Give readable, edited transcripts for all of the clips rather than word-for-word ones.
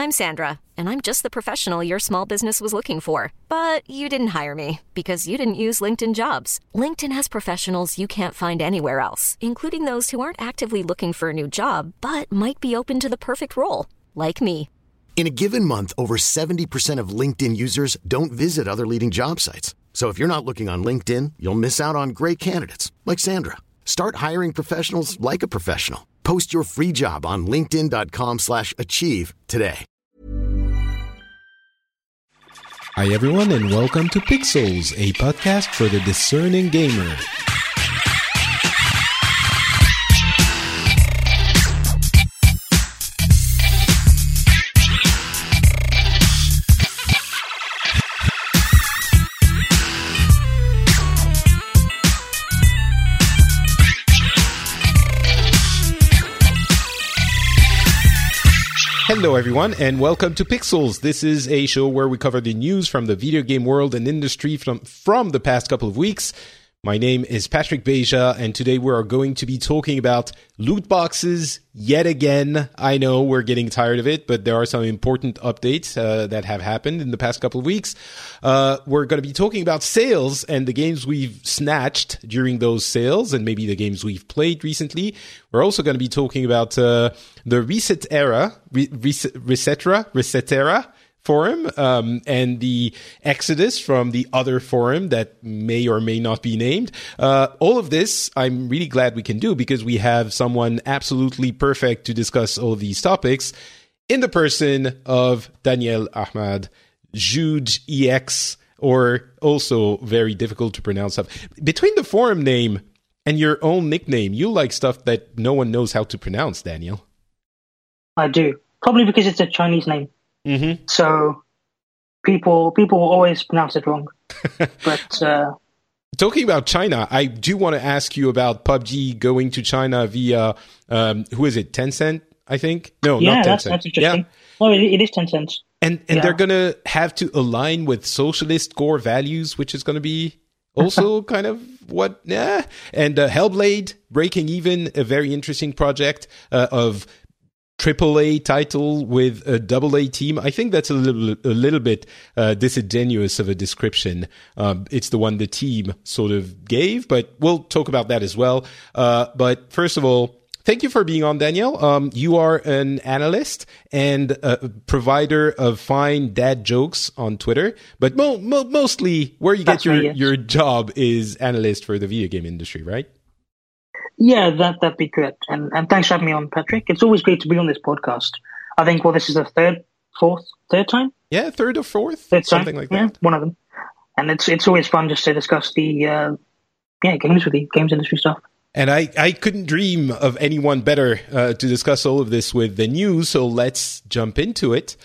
I'm Sandra, and I'm just the professional your small business was looking for. But you didn't hire me because you didn't use LinkedIn Jobs. LinkedIn has professionals you can't find anywhere else, including those who aren't actively looking for a new job, but might be open to the perfect role, like me. In a given month, over 70% of LinkedIn users don't visit other leading job sites. So if you're not looking on LinkedIn, you'll miss out on great candidates like Sandra. Start hiring professionals like a professional. Post your free job on linkedin.com/achieve today. Hi everyone and welcome to Pixels, a podcast for the discerning gamer. Hello everyone and welcome to Pixels. This is a show where we cover the news from the video game world and industry from the past couple of weeks. My name is Patrick Beja and today we are going to be talking about loot boxes yet again. I know we're getting tired of it, but there are some important updates that have happened in the past couple of weeks. We're going to be talking about sales and the games we've snatched during those sales and maybe the games we've played recently. We're also going to be talking about the Resetera forum and the exodus from the other forum that may or may not be named. All of this I'm really glad we can do because we have someone absolutely perfect to discuss all of these topics in the person of Daniel Ahmad, Jude EX, or also very difficult to pronounce stuff. Between the forum name and your own nickname, you like stuff that no one knows how to pronounce, Daniel. I do. Probably because it's a Chinese name. Mm-hmm. So people will always pronounce it wrong. But talking about China, I do want to ask you about PUBG going to China via who is it? Tencent, I think. No, yeah, not Tencent. That's interesting. Yeah. No, it is Tencent. And they're gonna have to align with socialist core values, which is going to be also kind of what. Yeah. And Hellblade breaking even, a very interesting project of AAA title with a AA team. I think that's a little bit disingenuous of a description. It's the one the team sort of gave, but we'll talk about that as well. But first of all, thank you for being on, Daniel. You are an analyst and a provider of fine dad jokes on Twitter, but mostly where you get your job is analyst for the video game industry, right? Yeah, that'd be good. And thanks for having me on, Patrick. It's always great to be on this podcast. I think, this is the third time? Yeah, third or fourth? Something like that. Yeah, one of them. And it's always fun just to discuss the games with you, games industry stuff. And I couldn't dream of anyone better to discuss all of this with than you, so let's jump into it.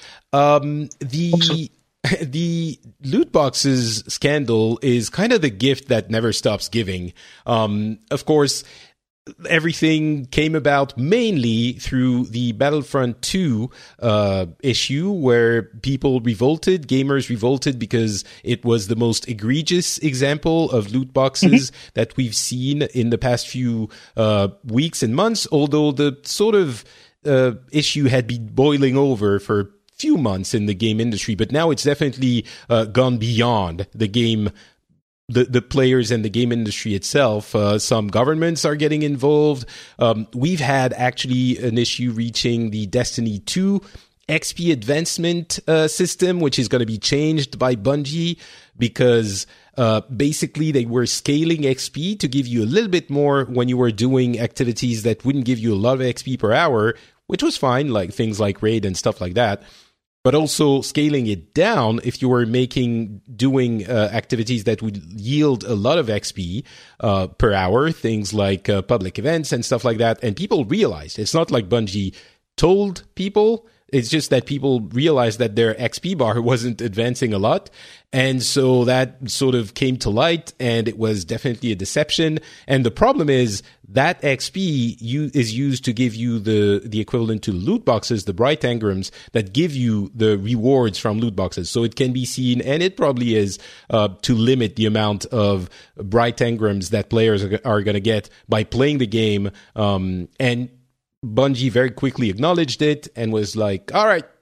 The loot boxes scandal is kind of the gift that never stops giving. Of course, everything came about mainly through the Battlefront 2 issue where gamers revolted because it was the most egregious example of loot boxes that we've seen in the past few weeks and months, although the sort of issue had been boiling over for few months in the game industry, but now it's definitely gone beyond the game, the players and the game industry itself. Some governments are getting involved. We've had actually an issue reaching the Destiny 2 XP advancement system, which is going to be changed by Bungie because basically they were scaling XP to give you a little bit more when you were doing activities that wouldn't give you a lot of XP per hour, which was fine, like things like raid and stuff like that. But also scaling it down if you were doing activities that would yield a lot of XP per hour, things like public events and stuff like that. And people realized it's not like Bungie told people. It's just that people realized that their XP bar wasn't advancing a lot. And so that sort of came to light, and it was definitely a deception. And the problem is that XP is used to give you the equivalent to loot boxes, the bright engrams that give you the rewards from loot boxes. So it can be seen, and it probably is, to limit the amount of bright engrams that players are going to get by playing the game. And Bungie very quickly acknowledged it and was like, all right,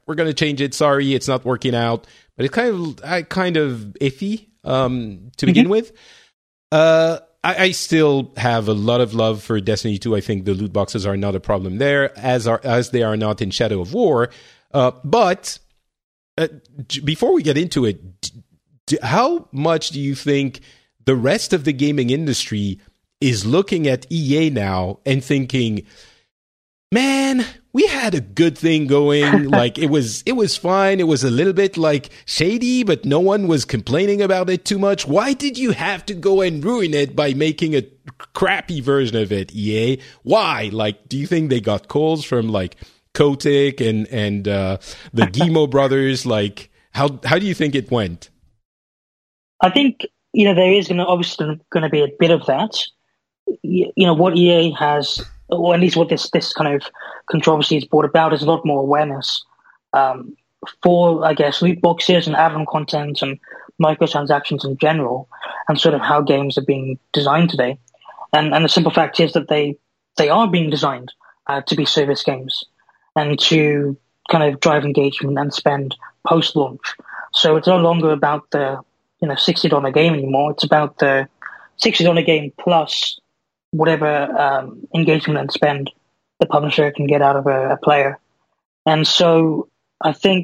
we're going to change it. Sorry, it's not working out. But it's kind of iffy to begin with. I still have a lot of love for Destiny 2. I think the loot boxes are not a problem there, as they are not in Shadow of War. But before we get into it, how much do you think the rest of the gaming industry is looking at EA now and thinking, man, we had a good thing going. Like it was fine. It was a little bit like shady, but no one was complaining about it too much. Why did you have to go and ruin it by making a crappy version of it, EA? Why? Like, do you think they got calls from like Kotick and the Guillemot brothers? Like, how do you think it went? I think, there is obviously going to be a bit of that. What EA has, or at least what this kind of controversy is brought about, is a lot more awareness for, I guess, loot boxes and add-on content and microtransactions in general, and sort of how games are being designed today. And the simple fact is that they are being designed to be service games and to kind of drive engagement and spend post-launch. So it's no longer about the $60 game anymore. It's about the $60 game plus whatever engagement and spend the publisher can get out of a player. And so I think,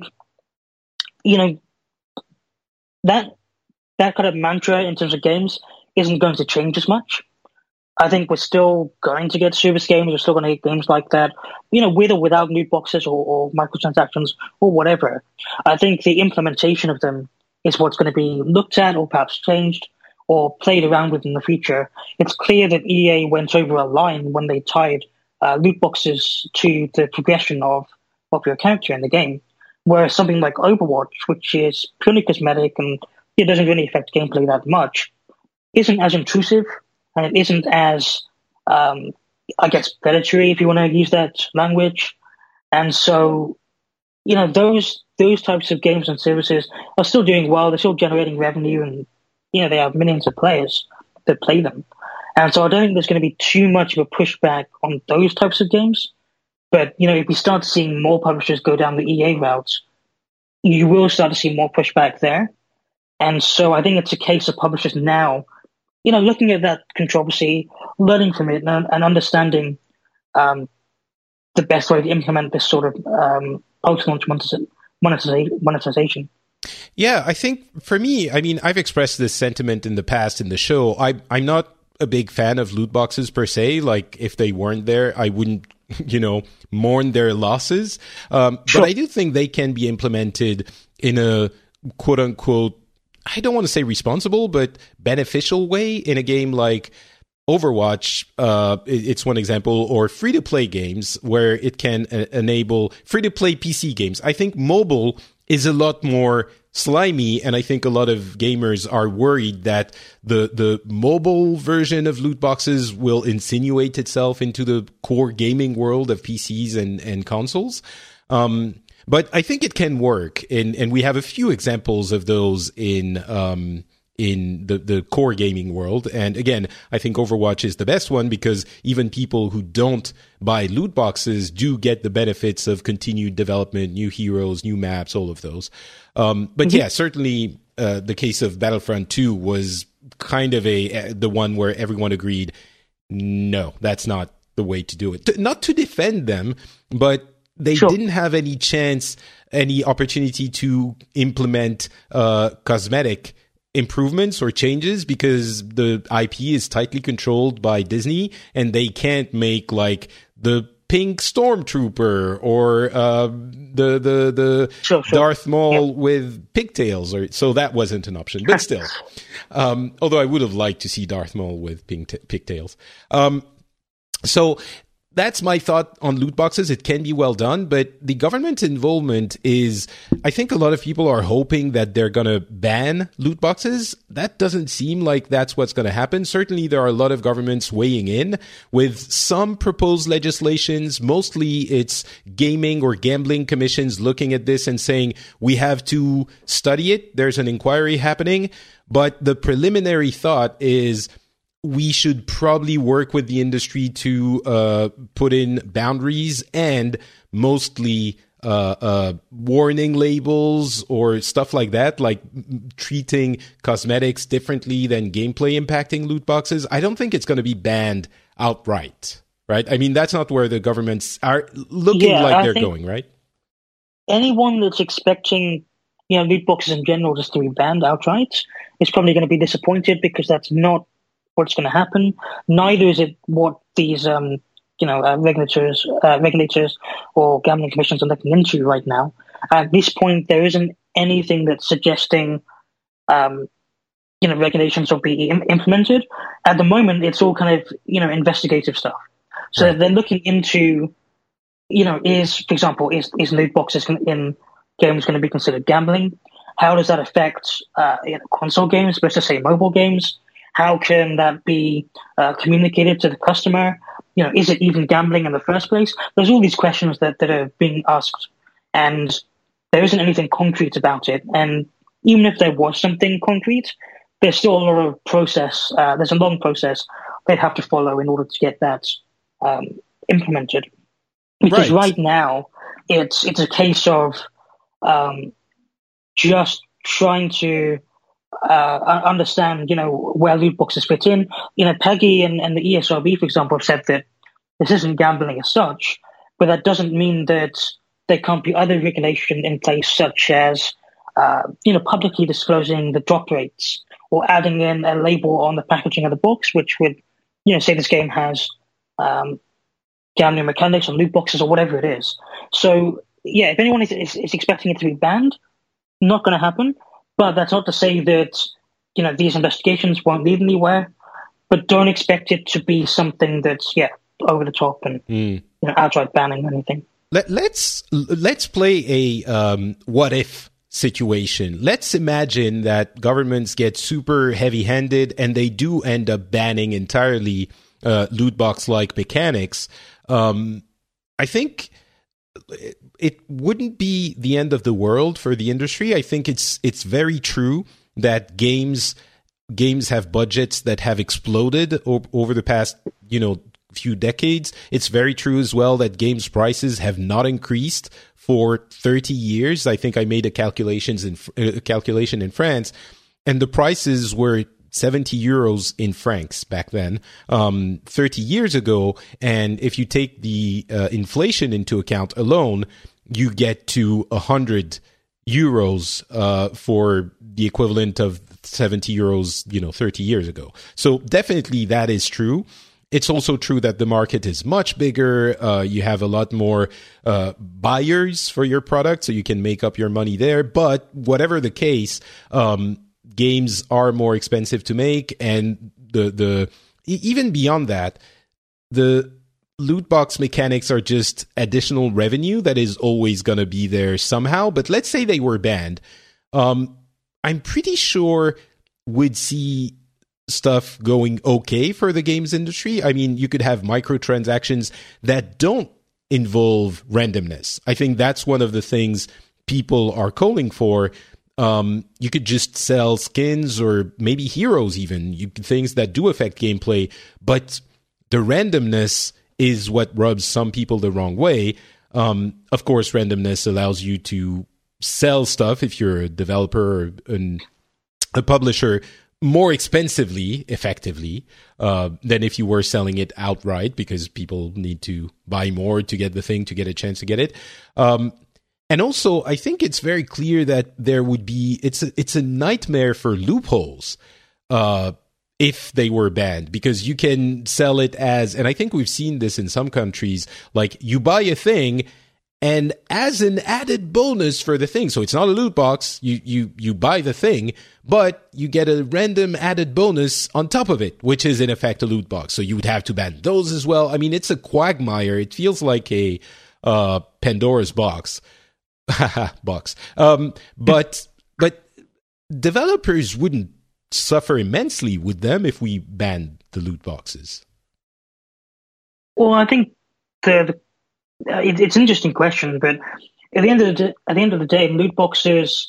that kind of mantra in terms of games isn't going to change as much. I think we're still going to get service games. We're still going to get games like that, with or without loot boxes or microtransactions or whatever. I think the implementation of them is what's going to be looked at or perhaps changed or played around with in the future. It's clear that EA went over a line when they tied loot boxes to the progression of your character in the game, whereas something like Overwatch, which is purely cosmetic and it doesn't really affect gameplay that much, isn't as intrusive and it isn't as, I guess, predatory, if you want to use that language. And so, those types of games and services are still doing well. They're still generating revenue and, they have millions of players that play them. And so I don't think there's going to be too much of a pushback on those types of games. But, if we start seeing more publishers go down the EA route, you will start to see more pushback there. And so I think it's a case of publishers now, looking at that controversy, learning from it and understanding the best way to implement this sort of post-launch monetization. Yeah, I think for me, I've expressed this sentiment in the past in the show. I'm not a big fan of loot boxes per se. Like, if they weren't there, I wouldn't, mourn their losses. Sure. But I do think they can be implemented in a quote-unquote, I don't want to say responsible, but beneficial way in a game like Overwatch. It's one example, or free-to-play games where it can enable free-to-play PC games. I think mobile is a lot more slimy, and I think a lot of gamers are worried that the mobile version of loot boxes will insinuate itself into the core gaming world of PCs and consoles. But I think it can work, and we have a few examples of those in the core gaming world. And again, I think Overwatch is the best one because even people who don't buy loot boxes do get the benefits of continued development, new heroes, new maps, all of those. But yeah, certainly the case of Battlefront 2 was kind of the one where everyone agreed, no, that's not the way to do it. Not to defend them, but they didn't have any opportunity to implement cosmetic improvements or changes because the IP is tightly controlled by Disney and they can't make like the pink stormtrooper or the Darth Maul with pigtails, so that wasn't an option. But still, although I would have liked to see Darth Maul with pigtails. So that's my thought on loot boxes. It can be well done, but the government involvement is, I think a lot of people are hoping that they're going to ban loot boxes. That doesn't seem like that's what's going to happen. Certainly, there are a lot of governments weighing in with some proposed legislations. Mostly it's gaming or gambling commissions looking at this and saying, we have to study it. There's an inquiry happening. But the preliminary thought is, we should probably work with the industry to put in boundaries and mostly warning labels or stuff like that, like treating cosmetics differently than gameplay impacting loot boxes, I don't think it's going to be banned outright, right? I mean, that's not where the governments are looking like they're going, right? Anyone that's expecting, loot boxes in general just to be banned outright is probably going to be disappointed, because that's not what's going to happen. Neither is it what these regulators or gambling commissions are looking into right now. At this point, there isn't anything that's suggesting, regulations will be implemented. At the moment, it's all kind of, investigative stuff. So they're looking into, for example, is loot boxes in games going to be considered gambling? How does that affect console games versus, say, mobile games? How can that be communicated to the customer? Is it even gambling in the first place? There's all these questions that are being asked, and there isn't anything concrete about it. And even if there was something concrete, there's still a lot of process. There's a long process they'd have to follow in order to get that implemented. Because right now, it's a case of just trying to understand, where loot boxes fit in. PEGI and the ESRB, for example, have said that this isn't gambling as such, but that doesn't mean that there can't be other regulation in place, such as, publicly disclosing the drop rates or adding in a label on the packaging of the box, which would, say this game has gambling mechanics or loot boxes or whatever it is. So, if anyone is expecting it to be banned, not going to happen. But that's not to say that, these investigations won't lead anywhere, but don't expect it to be something that's, over the top and, outright banning anything. Let's play a what if situation. Let's imagine that governments get super heavy-handed and they do end up banning entirely loot box-like mechanics. I think it wouldn't be the end of the world for the industry. I think it's very true that games have budgets that have exploded over the past, few decades. It's very true as well that games prices have not increased for 30 years. I think I made a calculation in France, and the prices were 70 euros in francs back then, 30 years ago. And if you take the inflation into account alone, you get to 100 euros for the equivalent of 70 euros, 30 years ago. So definitely that is true. It's also true that the market is much bigger. You have a lot more buyers for your product, so you can make up your money there. But whatever the case, games are more expensive to make, and the even beyond that, the loot box mechanics are just additional revenue that is always going to be there somehow. But let's say they were banned. I'm pretty sure we'd see stuff going okay for the games industry. I mean, you could have microtransactions that don't involve randomness. I think that's one of the things people are calling for. You could just sell skins or maybe heroes even, things that do affect gameplay, but the randomness is what rubs some people the wrong way. Of course, randomness allows you to sell stuff if you're a developer or a publisher more expensively, effectively, than if you were selling it outright, because people need to buy more to get the thing, to get a chance to get it. And also, I think it's very clear that there would be, it's a nightmare for loopholes if they were banned, because you can sell it as, and I think we've seen this in some countries, like you buy a thing and as an added bonus for the thing, so it's not a loot box, you buy the thing, but you get a random added bonus on top of it, which is in effect a loot box. So you would have to ban those as well. I mean, it's a quagmire. It feels like a Pandora's box. Box. But developers wouldn't suffer immensely with them if we banned the loot boxes. Well, I think it's an interesting question, but at the end of the day, loot boxes,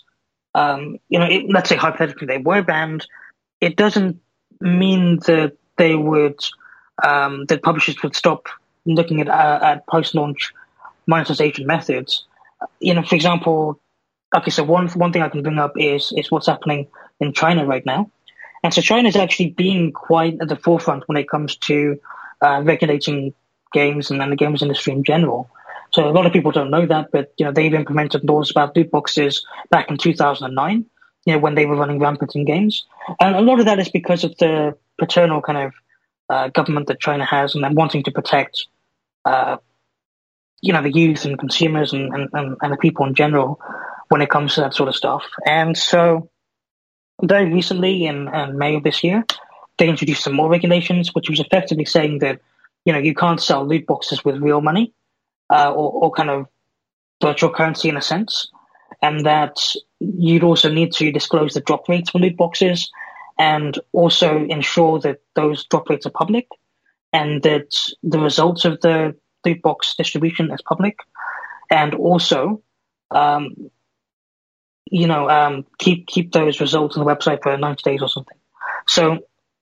let's say hypothetically they were banned, it doesn't mean that they would that publishers would stop looking at post-launch monetization methods. For example, okay, so one thing I can bring up is what's happening in China right now. And so China is actually being quite at the forefront when it comes to regulating games and the games industry in general. So a lot of people don't know that, but they've implemented laws about loot boxes back in 2009. When they were running rampant in games, and a lot of that is because of the paternal kind of government that China has, and them wanting to protect, the youth and consumers and the people in general when it comes to that sort of stuff. And so, very recently in May of this year, they introduced some more regulations, which was effectively saying that you can't sell loot boxes with real money or kind of virtual currency in a sense. And that you'd also need to disclose the drop rates for loot boxes and also ensure that those drop rates are public and that the results of the loot box distribution is public. And also, keep those results on the website for 90 days or something. So,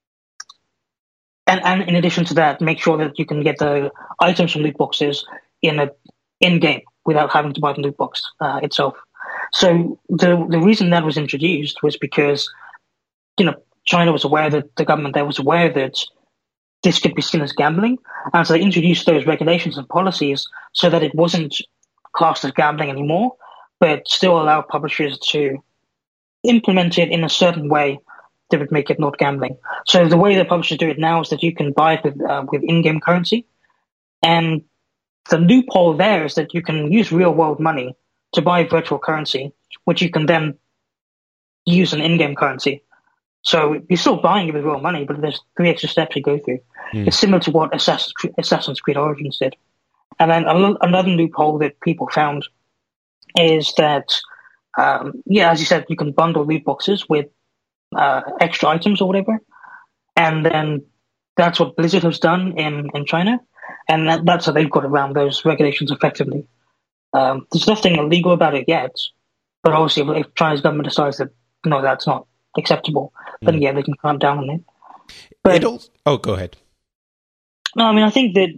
and in addition to that, make sure that you can get the items from loot boxes in-game without having to buy the loot box itself. So the reason that was introduced was because, China was aware that the government there was aware that this could be seen as gambling. And so they introduced those regulations and policies so that it wasn't classed as gambling anymore, but still allow publishers to implement it in a certain way that would make it not gambling. So the way that publishers do it now is that you can buy it with in-game currency. And the loophole there is that you can use real-world money to buy virtual currency, which you can then use an in-game currency. So you're still buying it with real money, but there's 3 extra steps you go through. It's similar to what Assassin's Creed Origins did. And then another loophole that people found is that, as you said, you can bundle loot boxes with extra items or whatever. And then that's what Blizzard has done in China. And that's how they've got around those regulations effectively. There's nothing illegal about it yet, but obviously if China's government decides that no, that's not acceptable, then they can clamp down on it. But go ahead. No, I mean, I think that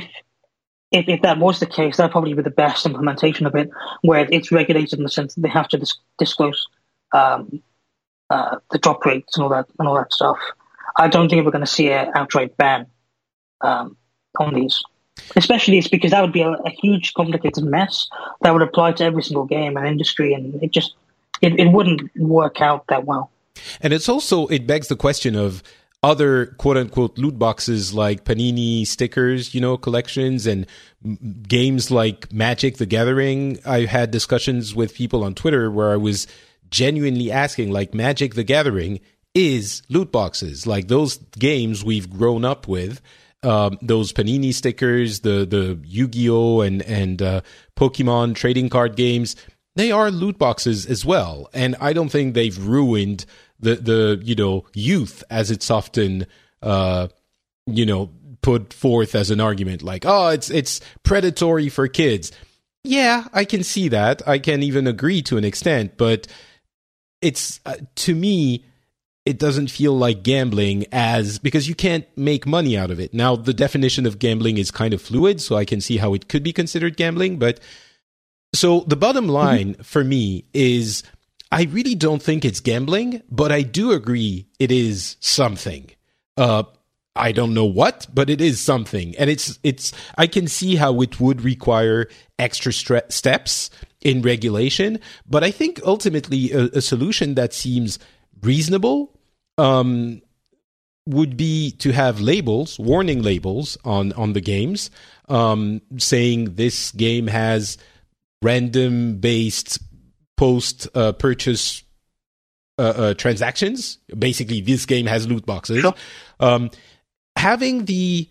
if that was the case, that'd probably be the best implementation of it, where it's regulated in the sense that they have to disclose the drop rates and all that stuff. I don't think we're going to see an outright ban on these. Especially it's because that would be a huge, complicated mess that would apply to every single game and industry, and it wouldn't work out that well. And it begs the question of other quote-unquote loot boxes like Panini stickers, collections, and games like Magic the Gathering. I had discussions with people on Twitter where I was genuinely asking, like, Magic the Gathering is loot boxes. Like, those games we've grown up with, those Panini stickers, the Yu-Gi-Oh! and Pokemon trading card games, they are loot boxes as well. And I don't think they've ruined the youth, as it's often put forth as an argument, like, oh, it's predatory for kids. Yeah, I can see that. I can even agree to an extent, but it's to me, it doesn't feel like gambling because you can't make money out of it. Now, the definition of gambling is kind of fluid, so I can see how it could be considered gambling. But so the bottom line for me is I really don't think it's gambling, but I do agree it is something. I don't know what, but it is something. And it's I can see how it would require extra steps in regulation. But I think ultimately a solution that seems reasonable would be to have labels, warning labels on the games, saying this game has random based post purchase transactions. Basically, this game has loot boxes. Sure. Having the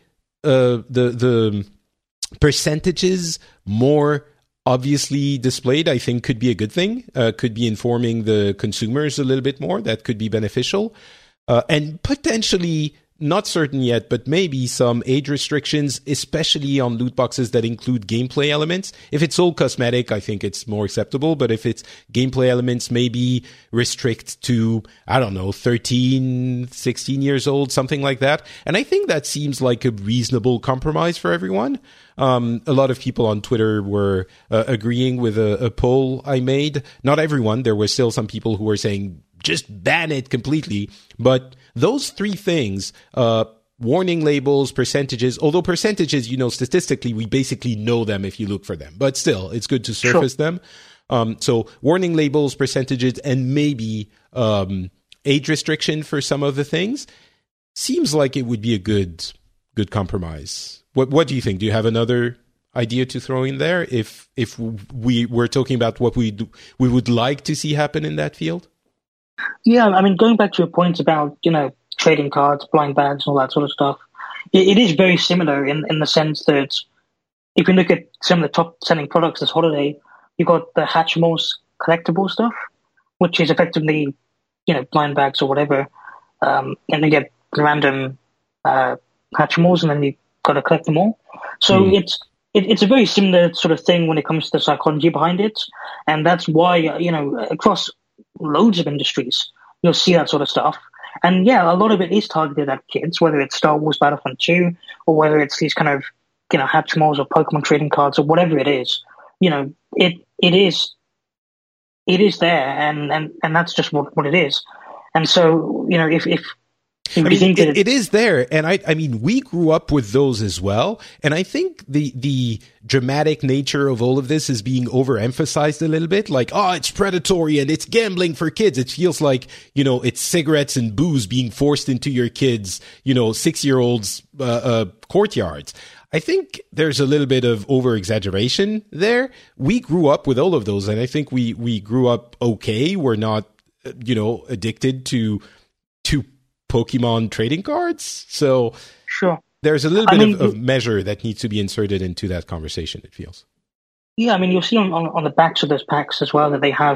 percentages more obviously displayed, I think, could be a good thing. Could be informing the consumers a little bit more. That could be beneficial. And potentially, not certain yet, but maybe some age restrictions, especially on loot boxes that include gameplay elements. If it's all cosmetic, I think it's more acceptable. But if it's gameplay elements, maybe restrict to, 13, 16 years old, something like that. And I think that seems like a reasonable compromise for everyone. A lot of people on Twitter were agreeing with a poll I made. Not everyone. There were still some people who were saying, just ban it completely. But those three things, warning labels, percentages, although percentages, statistically, we basically know them if you look for them. But still, it's good to surface them. So warning labels, percentages, and maybe age restriction for some of the things seems like it would be a good compromise. What do you think? Do you have another idea to throw in there if we were talking about what we would like to see happen in that field? Yeah, I mean, going back to your point about, trading cards, blind bags, and all that sort of stuff, it is very similar in the sense that if you look at some of the top-selling products this holiday, you've got the Hatchimals collectible stuff, which is effectively, blind bags or whatever, and you get random Hatchimals, and then you've got to collect them all. So it's a very similar sort of thing when it comes to the psychology behind it, and that's why, across loads of industries, you'll see that sort of stuff. And yeah, a lot of it is targeted at kids, whether it's Star Wars Battlefront 2 or whether it's these kind of, Hatchimals or Pokemon trading cards or whatever it is. It is there, and that's just what it is. And so, if it is there, and I mean, we grew up with those as well, and I think the dramatic nature of all of this is being overemphasized a little bit. Like, it's predatory and it's gambling for kids. It feels like it's cigarettes and booze being forced into your kids, 6-year-olds' courtyards. I think there's a little bit of over-exaggeration there. We grew up with all of those, and I think we grew up okay. We're not, addicted to Pokemon trading cards. So sure, there's a little bit of measure that needs to be inserted into that conversation, it feels. Yeah, I mean, you'll see on the backs of those packs as well that they have,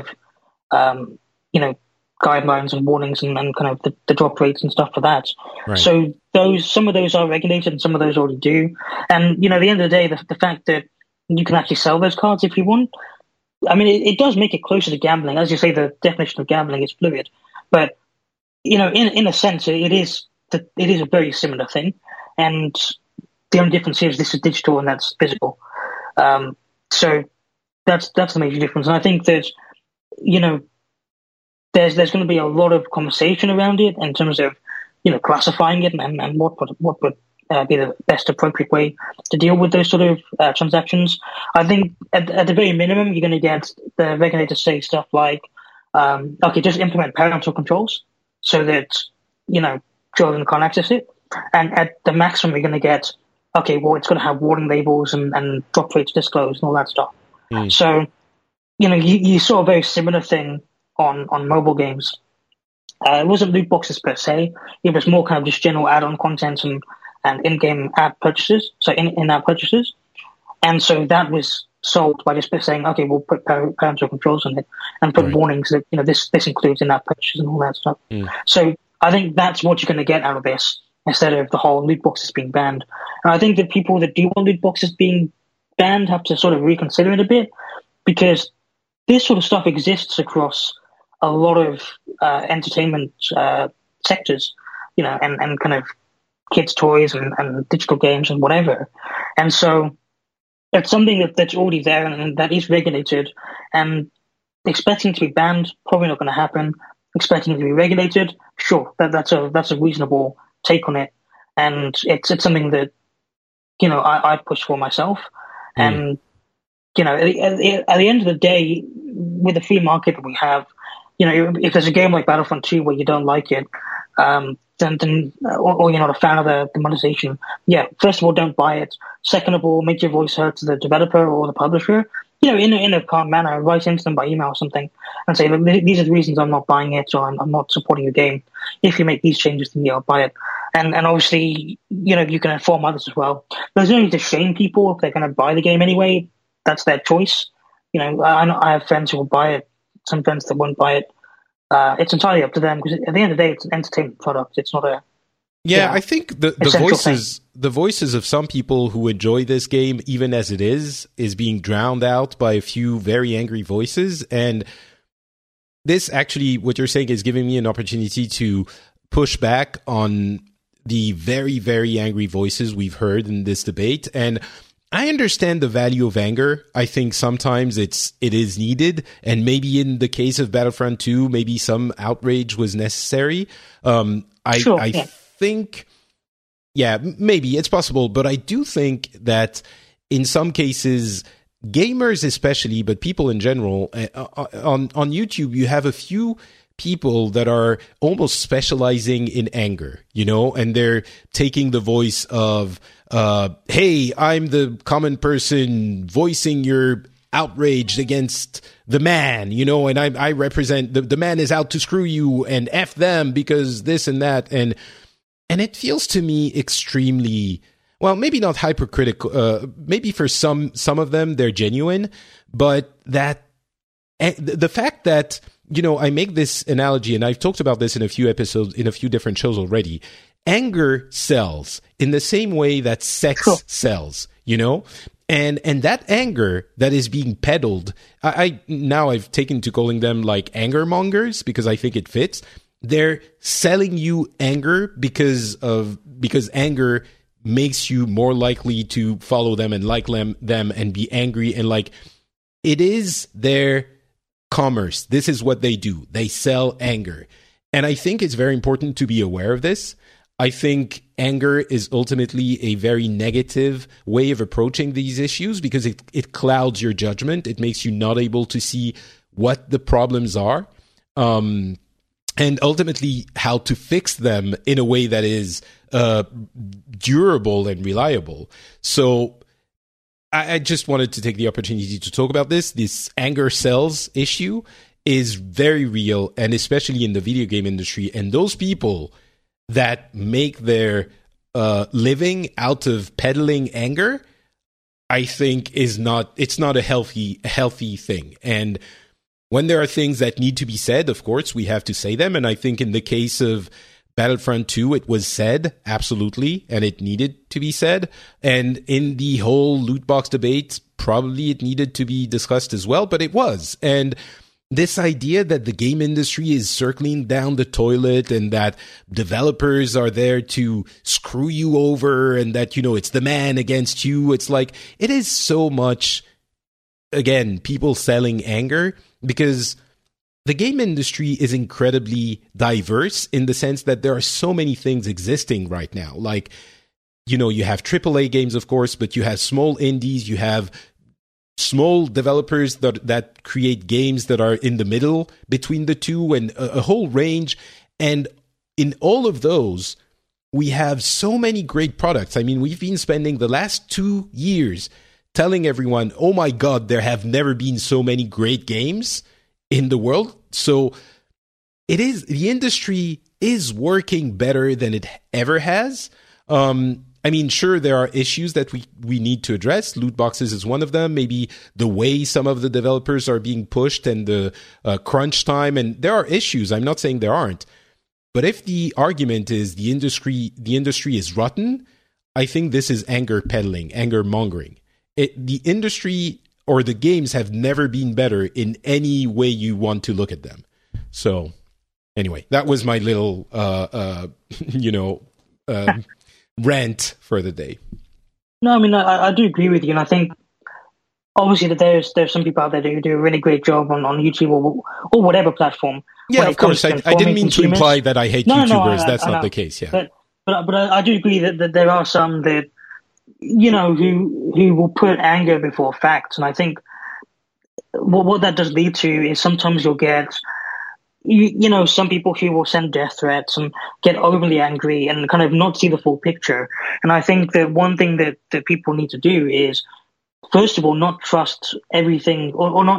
guidelines and warnings and kind of the drop rates and stuff for that. Right. So some of those are regulated and some of those already do. And, at the end of the day, the fact that you can actually sell those cards if you want, I mean, it does make it closer to gambling. As you say, the definition of gambling is fluid. But, in a sense, it is a very similar thing. And the only difference here is this is digital and that's physical. So that's the major difference. And I think that, there's going to be a lot of conversation around it in terms of, classifying it and what would be the best appropriate way to deal with those sort of transactions. I think at the very minimum, you're going to get the regulators say stuff like, okay, just implement parental controls so that, children can't access it. And at the maximum, you're going to get, okay, well, it's going to have warning labels and drop rates disclosed and all that stuff. So, you saw a very similar thing on mobile games. It wasn't loot boxes per se. It was more kind of just general add-on content and in-game app purchases, so in-app purchases. And so that was solved by just saying, okay, we'll put parental controls on it and put warnings that, this includes in-app purchases and all that stuff. So I think that's what you're going to get out of this instead of the whole loot boxes being banned. And I think that people that do want loot boxes being banned have to sort of reconsider it a bit, because this sort of stuff exists across a lot of entertainment sectors, and kind of kids' toys and digital games and whatever. And so it's something that's already there and that is regulated, and expecting to be banned, probably not going to happen. Expecting it to be regulated, sure, that's a reasonable take on it. And it's something that, I push for myself. And, at the end of the day, with the free market that we have, if there's a game like Battlefront 2 where you don't like it, then or you're not a fan of the monetization, first of all, don't buy it. Second of all, make your voice heard to the developer or the publisher, in a calm manner, write into them by email or something and say, look, these are the reasons I'm not buying it, or I'm not supporting your game. If you make these changes, then I'll buy it. And obviously, you can inform others as well. There's no need to shame people if they're going to buy the game anyway. That's their choice. I have friends who will buy it, some friends that won't buy it. It's entirely up to them, because at the end of the day, it's an entertainment product. It's not a I think the voices of some people who enjoy this game, even as it is being drowned out by a few very angry voices. And this actually, what you're saying, is giving me an opportunity to push back on the very, very angry voices we've heard in this debate. And I understand the value of anger. I think sometimes it is needed, and maybe in the case of Battlefront 2, maybe some outrage was necessary. I think, yeah, maybe it's possible, but I do think that in some cases, gamers especially, but people in general, on YouTube, you have a few people that are almost specializing in anger, and they're taking the voice of, hey, I'm the common person voicing your outrage against the man, and I represent, the man is out to screw you and F them because this and that. And it feels to me extremely, well, maybe not hypercritical. Maybe for some of them, they're genuine, but that the fact that, I make this analogy, and I've talked about this in a few episodes, in a few different shows already. Anger sells in the same way that sex sells, and that anger that is being peddled, I've taken to calling them like anger mongers because I think it fits. They're selling you anger because anger makes you more likely to follow them and like them and be angry, and like it is their commerce. This is what they do. They sell anger. And I think it's very important to be aware of this. I think anger is ultimately a very negative way of approaching these issues because it clouds your judgment. It makes you not able to see what the problems are, and ultimately how to fix them in a way that is durable and reliable. So I just wanted to take the opportunity to talk about this. This anger sells issue is very real, and especially in the video game industry. And those people that make their living out of peddling anger, I think it's not a healthy thing. And when there are things that need to be said, of course, we have to say them. And I think in the case of Battlefront 2, it was said, absolutely, and it needed to be said. And in the whole loot box debate, probably it needed to be discussed as well, but it was. And this idea that the game industry is circling down the toilet and that developers are there to screw you over and that, it's the man against you, it's like, it is so much, again, people selling anger, because the game industry is incredibly diverse in the sense that there are so many things existing right now. Like, you have AAA games, of course, but you have small indies, you have small developers that create games that are in the middle between the two, and a whole range. And in all of those, we have so many great products. I mean, we've been spending the last 2 years telling everyone, oh my God, there have never been so many great games in the world. So the industry is working better than it ever has. I mean, sure, there are issues that we need to address. Loot boxes is one of them. Maybe the way some of the developers are being pushed and the crunch time. And there are issues. I'm not saying there aren't. But if the argument is the industry is rotten, I think this is anger peddling, anger mongering. The industry or the games have never been better in any way you want to look at them. So anyway, that was my little, rant for the day. No, I mean, I do agree with you. And I think, obviously, that there's some people out there who do a really great job on YouTube or whatever platform. Yeah, of course. I didn't mean to imply that I hate YouTubers. That's not the case, yeah. But I do agree that there are some that, who will put anger before facts. And I think what that does lead to is sometimes you'll get, some people who will send death threats and get overly angry and kind of not see the full picture. And I think that one thing that people need to do is, first of all, not trust everything or not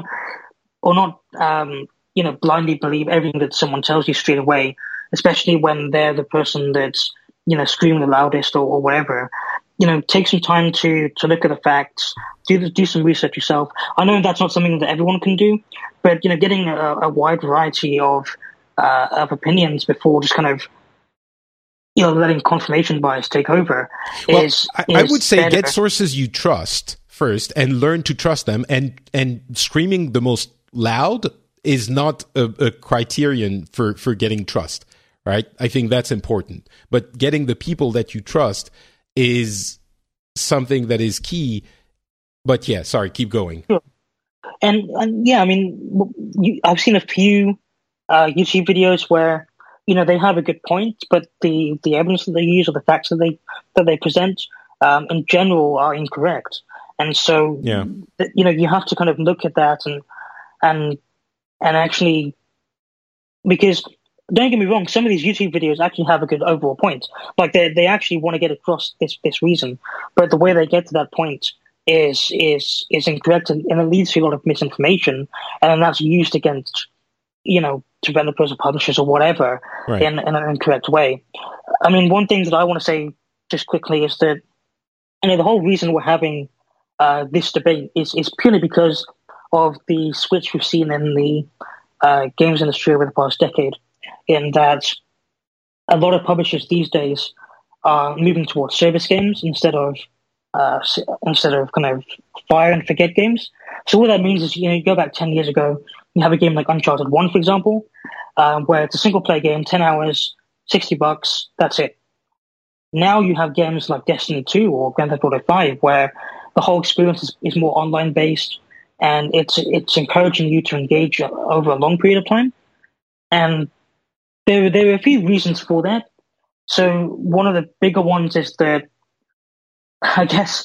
blindly believe everything that someone tells you straight away, especially when they're the person that's, screaming the loudest or whatever. Take some time to look at the facts, do some research yourself. I know that's not something that everyone can do, but, getting a wide variety of opinions before just kind of, letting confirmation bias take over is I would say better. Get sources you trust first and learn to trust them, and screaming the most loud is not a criterion for getting trust, right? I think that's important. But getting the people that you trust is something that is key. But yeah, sorry, keep going. Sure. And yeah, I mean, I've seen a few YouTube videos where they have a good point, but the evidence that they use or the facts that they present in general are incorrect. And so you have to kind of look at that and actually, because don't get me wrong, some of these YouTube videos actually have a good overall point. Like they actually want to get across this reason, but the way they get to that point is incorrect, and it leads to a lot of misinformation, and then that's used against developers or publishers or whatever in an incorrect way. I mean, one thing that I want to say just quickly is that the whole reason we're having this debate is purely because of the switch we've seen in the games industry over the past decade, in that a lot of publishers these days are moving towards service games instead of kind of fire and forget games. So what that means is, you go back 10 years ago, you have a game like Uncharted 1, for example, where it's a single-player game, 10 hours, $60, that's it. Now you have games like Destiny 2 or Grand Theft Auto 5, where the whole experience is more online-based, and it's encouraging you to engage over a long period of time. And there are a few reasons for that. So one of the bigger ones is that, I guess,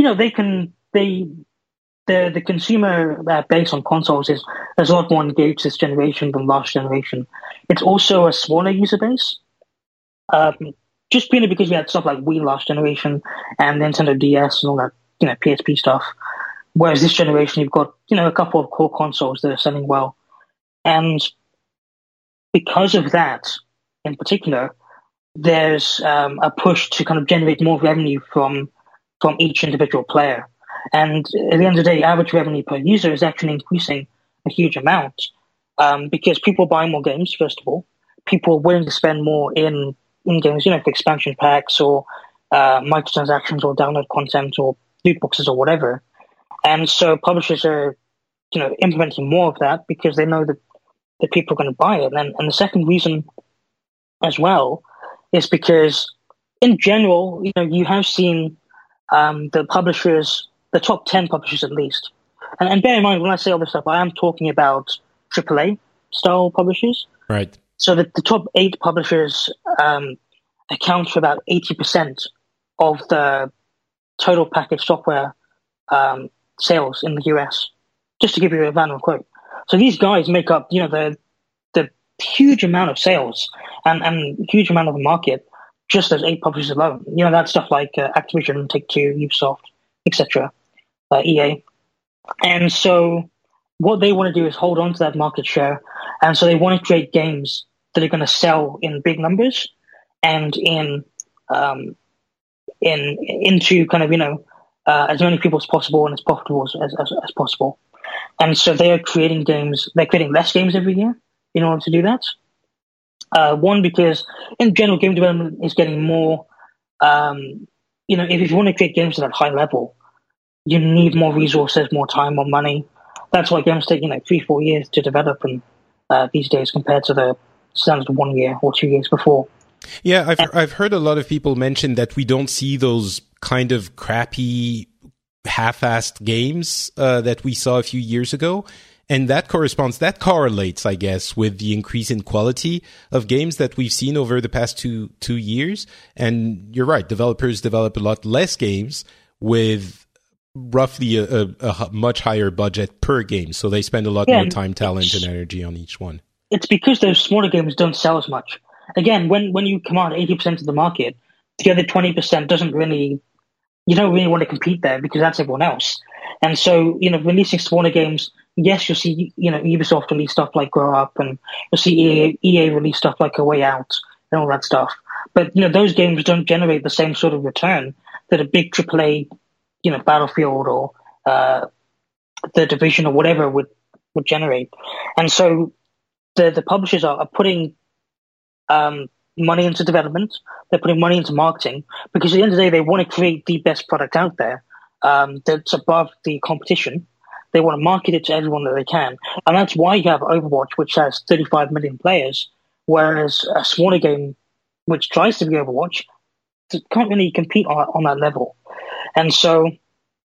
the consumer base on consoles is a lot more engaged this generation than last generation. It's also a smaller user base, just purely because we had stuff like Wii last generation and Nintendo DS and all that, PSP stuff. Whereas this generation, you've got, a couple of core consoles that are selling well. And because of that, in particular, there's a push to kind of generate more revenue from each individual player. And at the end of the day, average revenue per user is actually increasing a huge amount because people buy more games, first of all. People are willing to spend more in games, for expansion packs or microtransactions or download content or loot boxes or whatever. And so publishers are, implementing more of that because they know that people are going to buy it. And the second reason as well is because in general, you have seen the publishers, the top 10 publishers at least. And bear in mind, when I say all this stuff, I am talking about AAA style publishers. Right. So the top 8 publishers account for about 80% of the total packaged software sales in the US, just to give you a random quote. So these guys make up, the huge amount of sales and huge amount of the market, just those 8 publishers alone. That's stuff like Activision, Take-Two, Ubisoft, etc., EA. And so what they want to do is hold on to that market share. And so they want to create games that are going to sell in big numbers and into kind of, as many people as possible and as profitable as possible. And so they are creating games, they're creating less games every year in order to do that. One, because in general, game development is getting more, if you want to create games at a high level, you need more resources, more time, more money. That's why games take, 3-4 years to develop and these days compared to the standard 1 year or 2 years before. Yeah, I've heard a lot of people mention that we don't see those kind of crappy, half-assed games that we saw a few years ago. And that correlates, I guess, with the increase in quality of games that we've seen over the past two years. And you're right, developers develop a lot less games with roughly a much higher budget per game. So they spend a lot more time, talent, and energy on each one. It's because those smaller games don't sell as much. Again, when you command 80% of the market, the other 20% you don't really want to compete there because that's everyone else. And so, releasing smaller games, yes, you'll see, Ubisoft release stuff like Grow Up, and you'll see EA release stuff like A Way Out and all that stuff. But, those games don't generate the same sort of return that a big AAA, Battlefield or The Division or whatever would generate. And so the publishers are putting money into development, they're putting money into marketing, because at the end of the day, they want to create the best product out there that's above the competition. They want to market it to everyone that they can. And that's why you have Overwatch, which has 35 million players, whereas a smaller game, which tries to be Overwatch, can't really compete on that level. And so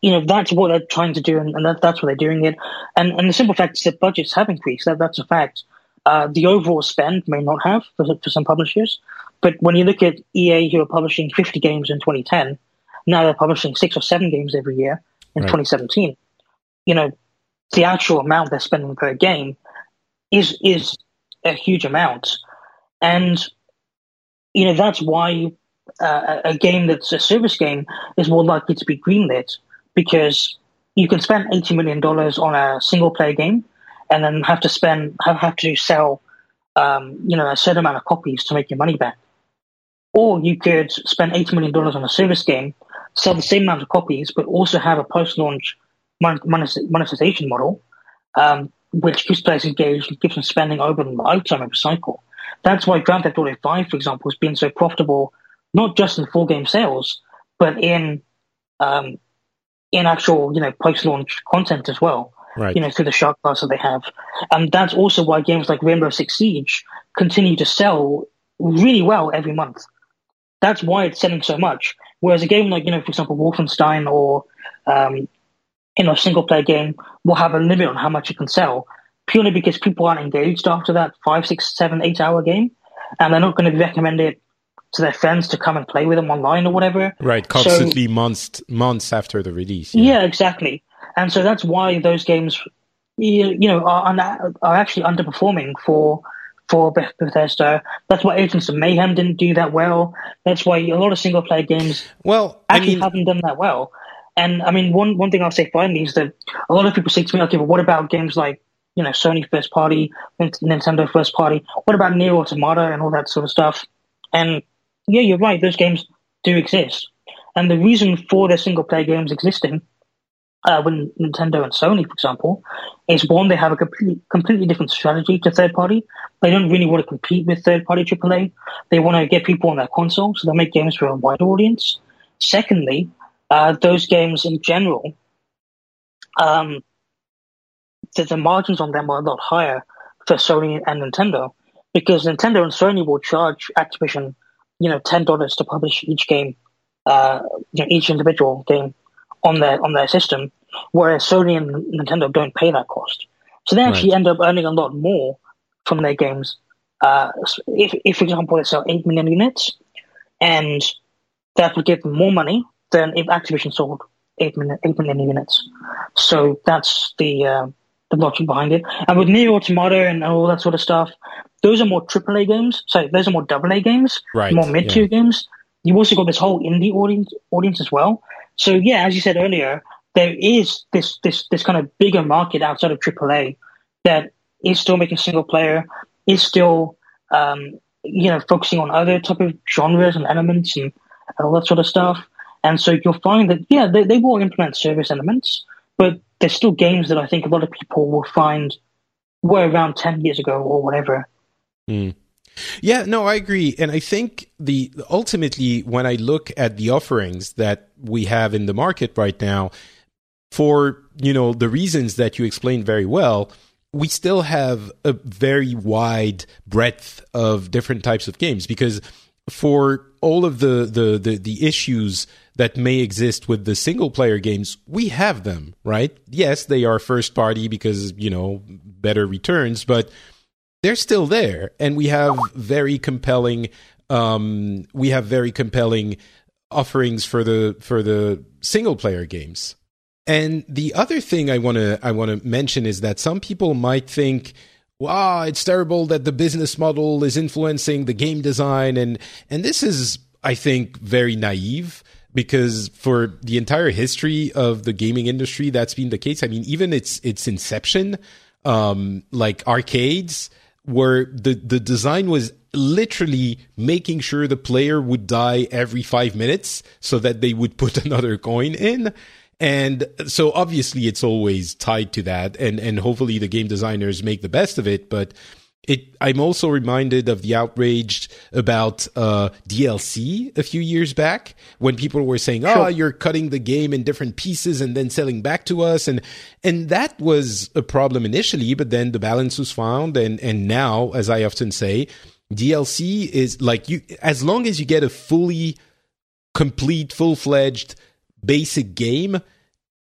that's what they're trying to do, and that's what they're doing it. And the simple fact is that budgets have increased. That's a fact. The overall spend may not have for some publishers, but when you look at EA, who are publishing 50 games in 2010, now they're publishing 6 or 7 games every year in 2017. The actual amount they're spending per game is a huge amount, and that's why a game that's a service game is more likely to be greenlit, because you can spend $80 million on a single player game and then have to sell a certain amount of copies to make your money back. Or you could spend $80 million on a service game, sell the same amount of copies, but also have a post-launch monetization model, which keeps players engaged and keeps them spending over the lifetime of a cycle. That's why Grand Theft Auto 5, for example, has been so profitable, not just in full game sales, but in actual post-launch content as well. Right. Through the shark class that they have. And that's also why games like Rainbow Six Siege continue to sell really well every month. That's why it's selling so much. Whereas a game like, for example, Wolfenstein or, a single player game will have a limit on how much it can sell, purely because people aren't engaged after that 5, 6, 7, 8 hour game. And they're not going to recommend it to their friends to come and play with them online or whatever. Right. Constantly months after the release. Yeah, exactly. And so that's why those games, are actually underperforming for Bethesda. That's why Agents of Mayhem didn't do that well. That's why a lot of single player games haven't done that well. And I mean, one thing I'll say finally is that a lot of people say to me, okay, but what about games like Sony first party, Nintendo first party? What about Nier Automata and all that sort of stuff? And yeah, you're right. Those games do exist, and the reason for their single player games existing. When Nintendo and Sony, for example, is one, they have a completely different strategy to third party. They don't really want to compete with third party AAA. They want to get people on their console, so they make games for a wider audience. Secondly, those games in general, the margins on them are a lot higher for Sony and Nintendo, because Nintendo and Sony will charge Activision, $10 to publish each game, each individual game on their system, whereas Sony and Nintendo don't pay that cost. So they actually end up earning a lot more from their games. If for example, they sell 8 million units, and that would give them more money than if Activision sold 8 million units. So that's the logic behind it. And with Nier Automata and all that sort of stuff, those are more AAA games. Sorry, those are more AA games, more mid-tier games. You've also got this whole indie audience as well. So yeah, as you said earlier, there is this kind of bigger market outside of AAA that is still making single player, is still focusing on other type of genres and elements and all that sort of stuff. And so you'll find that they will implement service elements, but there's still games that I think a lot of people will find were around 10 years ago or whatever. Mm. Yeah, no, I agree. And I think ultimately, when I look at the offerings that we have in the market right now, for, the reasons that you explained very well, we still have a very wide breadth of different types of games, because for all of the issues that may exist with the single player games, we have them, right? Yes, they are first party because, better returns, but they're still there, and we have very compelling offerings for the single player games. And the other thing I want to mention is that some people might think, wow, it's terrible that the business model is influencing the game design, and this is, I think, very naive, because for the entire history of the gaming industry, that's been the case. I mean, even its inception, like arcades, where the design was literally making sure the player would die every 5 minutes so that they would put another coin in. And so obviously it's always tied to that, and hopefully the game designers make the best of it. But I'm also reminded of the outrage about DLC a few years back, when people were saying, "Oh, you're cutting the game in different pieces and then selling back to us," and that was a problem initially. But then the balance was found, and now, as I often say, DLC is like, as long as you get a fully complete, full-fledged basic game,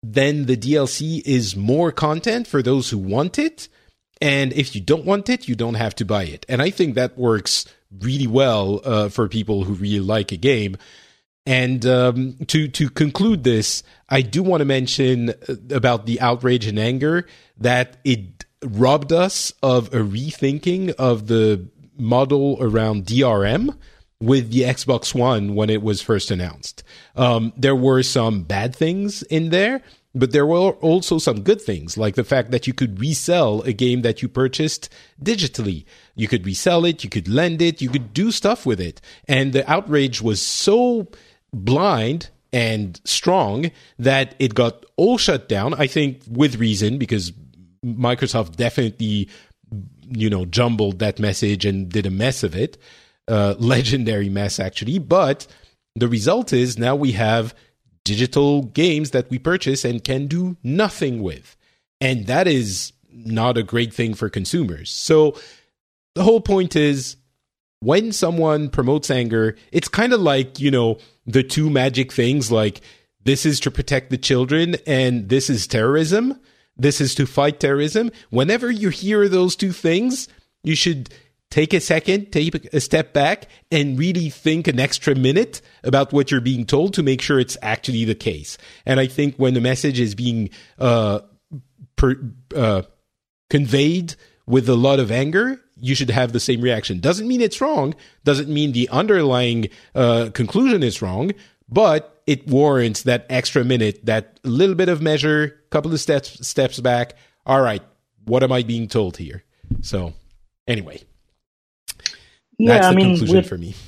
then the DLC is more content for those who want it. And if you don't want it, you don't have to buy it. And I think that works really well for people who really like a game. And to conclude this, I do want to mention about the outrage and anger that it robbed us of a rethinking of the model around DRM with the Xbox One when it was first announced. There were some bad things in there, but there were also some good things, like the fact that you could resell a game that you purchased digitally. You could resell it, you could lend it, you could do stuff with it. And the outrage was so blind and strong that it got all shut down, I think with reason, because Microsoft definitely, jumbled that message and did a mess of it. Legendary mess, actually. But the result is now we have digital games that we purchase and can do nothing with. And that is not a great thing for consumers. So the whole point is, when someone promotes anger, it's kind of like, the two magic things, like this is to protect the children and this is terrorism. This is to fight terrorism. Whenever you hear those two things, you should take a second, take a step back, and really think an extra minute about what you're being told to make sure it's actually the case. And I think when the message is being conveyed with a lot of anger, you should have the same reaction. Doesn't mean it's wrong. Doesn't mean the underlying conclusion is wrong. But it warrants that extra minute, that little bit of measure, couple of steps back. All right, what am I being told here? So, anyway. That's the conclusion for me.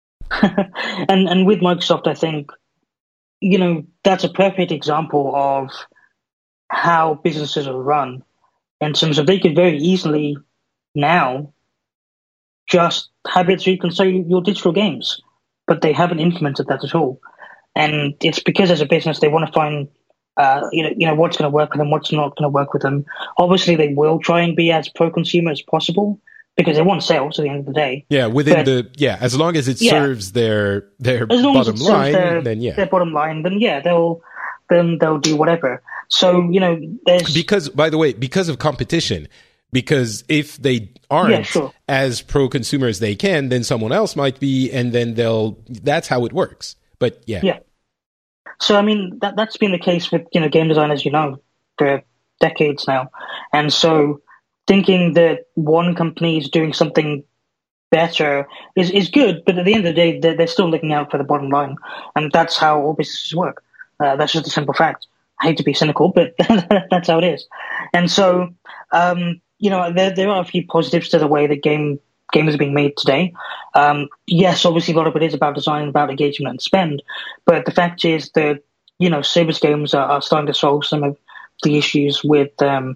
and with Microsoft, I think, that's a perfect example of how businesses are run, in terms of they could very easily now just have it so you can sell your digital games, but they haven't implemented that at all. And it's because as a business, they want to find, what's going to work with them, what's not going to work with them. Obviously, they will try and be as pro-consumer as possible, because they want sales at the end of the day. Yeah, as long as it serves their bottom line, their bottom line, then they'll do whatever. So, there's... Because of competition, because if they aren't as pro-consumer as they can, then someone else might be, and then that's how it works. But yeah. So, that's been the case with, game designers, for decades now. And so thinking that one company is doing something better is good, but at the end of the day, they're still looking out for the bottom line. And that's how all businesses work. That's just a simple fact. I hate to be cynical, but that's how it is. And so, there are a few positives to the way the games are being made today. Yes, obviously a lot of it is about design, about engagement and spend, but the fact is that, service games are starting to solve some of the issues with,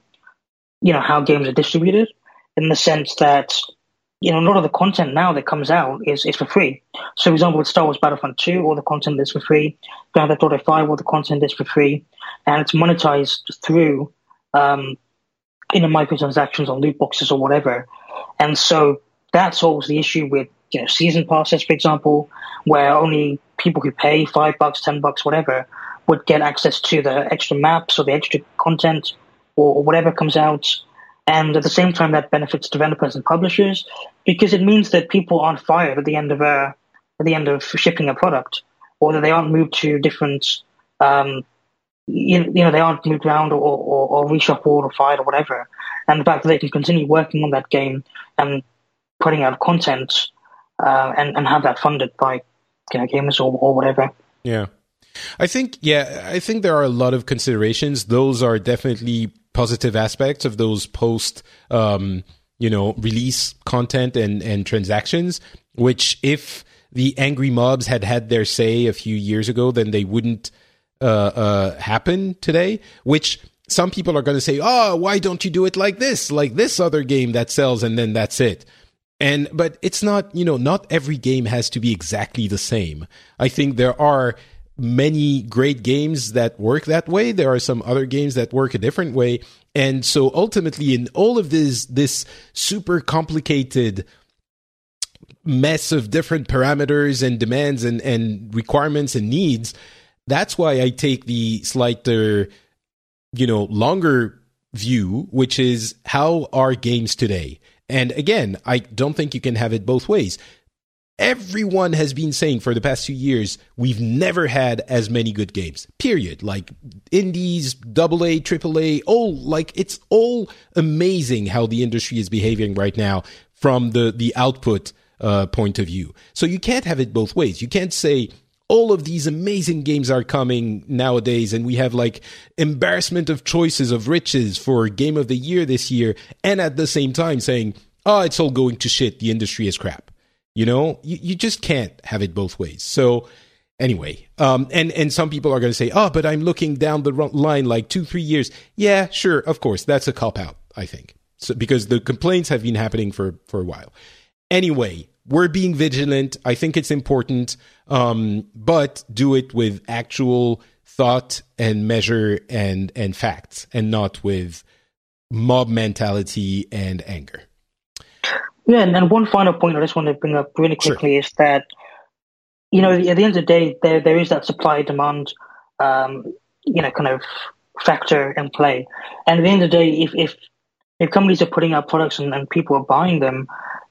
how games are distributed, in the sense that, a lot of the content now that comes out is for free. So, for example, with Star Wars Battlefront 2, all the content is for free. Grand Theft Auto 5, all the content is for free. And it's monetized through, microtransactions on loot boxes or whatever. And so that solves the issue with, season passes, for example, where only people who pay $5, $10, whatever, would get access to the extra maps or the extra content or whatever comes out. And at the same time, that benefits developers and publishers, because it means that people aren't fired at the end of shipping a product, or that they aren't moved to different, they aren't moved around or reshuffled or fired or whatever. And the fact that they can continue working on that game and putting out content and have that funded by gamers or whatever. Yeah. I think there are a lot of considerations. Those are definitely positive aspects of those post release content and transactions, which if the angry mobs had their say a few years ago, then they wouldn't happen today, which some people are going to say, oh, why don't you do it like this other game that sells, and then that's it. But it's not, not every game has to be exactly the same. I think there are many great games that work that way. There are some other games that work a different way. And so ultimately, in all of this super complicated mess of different parameters and demands and requirements and needs, that's why I take the slighter longer view, which is how are games today? And again, I don't think you can have it both ways. Everyone has been saying for the past 2 years, we've never had as many good games, period. Like indies, AA, AAA, it's all amazing how the industry is behaving right now from the output point of view. So you can't have it both ways. You can't say all of these amazing games are coming nowadays and we have like embarrassment of choices of riches for Game of the Year this year, and at the same time saying, oh, it's all going to shit, the industry is crap. You just can't have it both ways. So anyway, and some people are going to say, oh, but I'm looking down the line like 2-3 years. Yeah, sure, of course, that's a cop-out, I think. So, because the complaints have been happening for a while. Anyway, we're being vigilant. I think it's important, but do it with actual thought and measure and facts, and not with mob mentality and anger. Yeah, and one final point I just want to bring up really quickly is that, at the end of the day, there is that supply-demand, kind of factor in play. And at the end of the day, if companies are putting out products and people are buying them,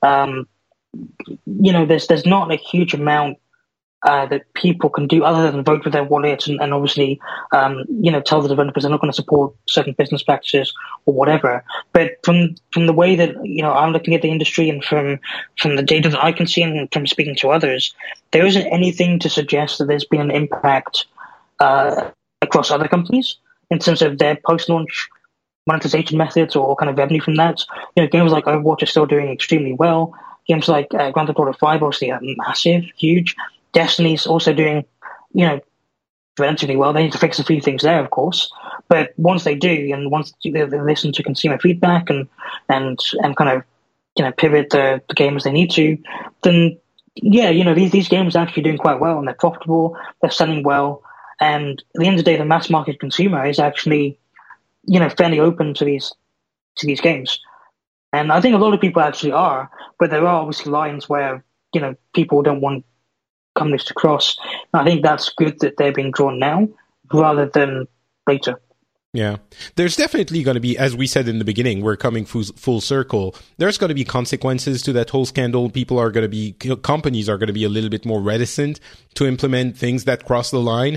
there's not a huge amount that people can do other than vote with their wallets and obviously, tell the developers they're not going to support certain business practices or whatever. But from the way that, I'm looking at the industry and from the data that I can see and from speaking to others, there isn't anything to suggest that there's been an impact across other companies in terms of their post-launch monetization methods or kind of revenue from that. Games like Overwatch are still doing extremely well. Games like Grand Theft Auto 5 obviously are massive, huge. Destiny's also doing, relatively well. They need to fix a few things there, of course. But once they do, and once they listen to consumer feedback and kind of, pivot the game as they need to, then, these games are actually doing quite well and they're profitable, they're selling well. And at the end of the day, the mass market consumer is actually, fairly open to these games. And I think a lot of people actually are, but there are obviously lines where, people don't want companies to cross. And I think that's good that they're being drawn now rather than later. Yeah. There's definitely going to be, as we said in the beginning, we're coming full circle. There's going to be consequences to that whole scandal. Companies are going to be a little bit more reticent to implement things that cross the line.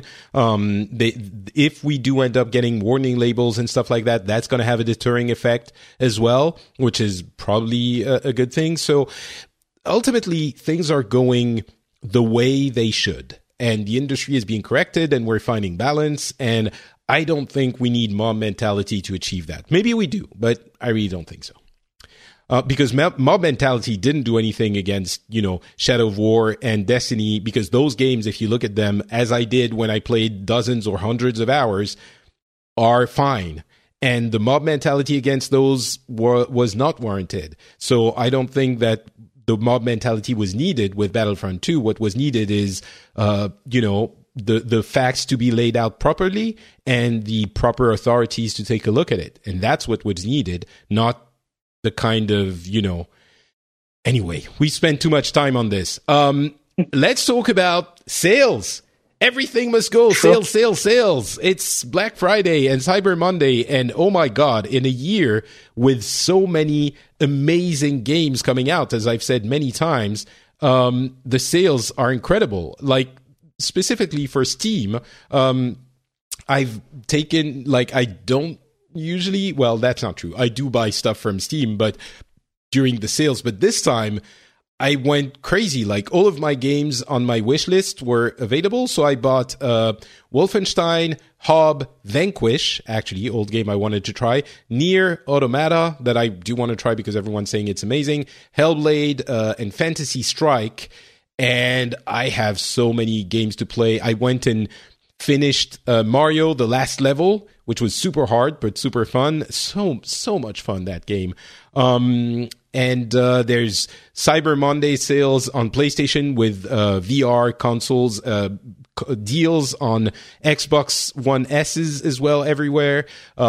If we do end up getting warning labels and stuff like that, that's going to have a deterring effect as well, which is probably a good thing. So ultimately, things are going the way they should, and the industry is being corrected, and we're finding balance. And I don't think we need mob mentality to achieve that. Maybe we do, but I really don't think so. Because mob mentality didn't do anything against, Shadow of War and Destiny, because those games, if you look at them, as I did when I played dozens or hundreds of hours, are fine. And the mob mentality against those was not warranted. So I don't think that the mob mentality was needed with Battlefront 2. What was needed is, the facts to be laid out properly and the proper authorities to take a look at it. And that's what was needed, not the kind of, Anyway, we spent too much time on this. Let's talk about sales. Everything must go. Sales, sales, sales. It's Black Friday and Cyber Monday. And oh my God, in a year with so many amazing games coming out, as I've said many times, the sales are incredible. Like, specifically for Steam, I've taken, I don't usually, well, that's not true. I do buy stuff from Steam, but during the sales. But this time, I went crazy. Like, all of my games on my wish list were available. So I bought Wolfenstein, Hob, Vanquish, actually, old game I wanted to try, Nier Automata, that I do want to try because everyone's saying it's amazing, Hellblade, and Fantasy Strike. And I have so many games to play. I went and finished Mario, the last level, which was super hard, but super fun. So much fun, that game. And there's Cyber Monday sales on PlayStation with VR consoles, deals on Xbox One S's as well everywhere.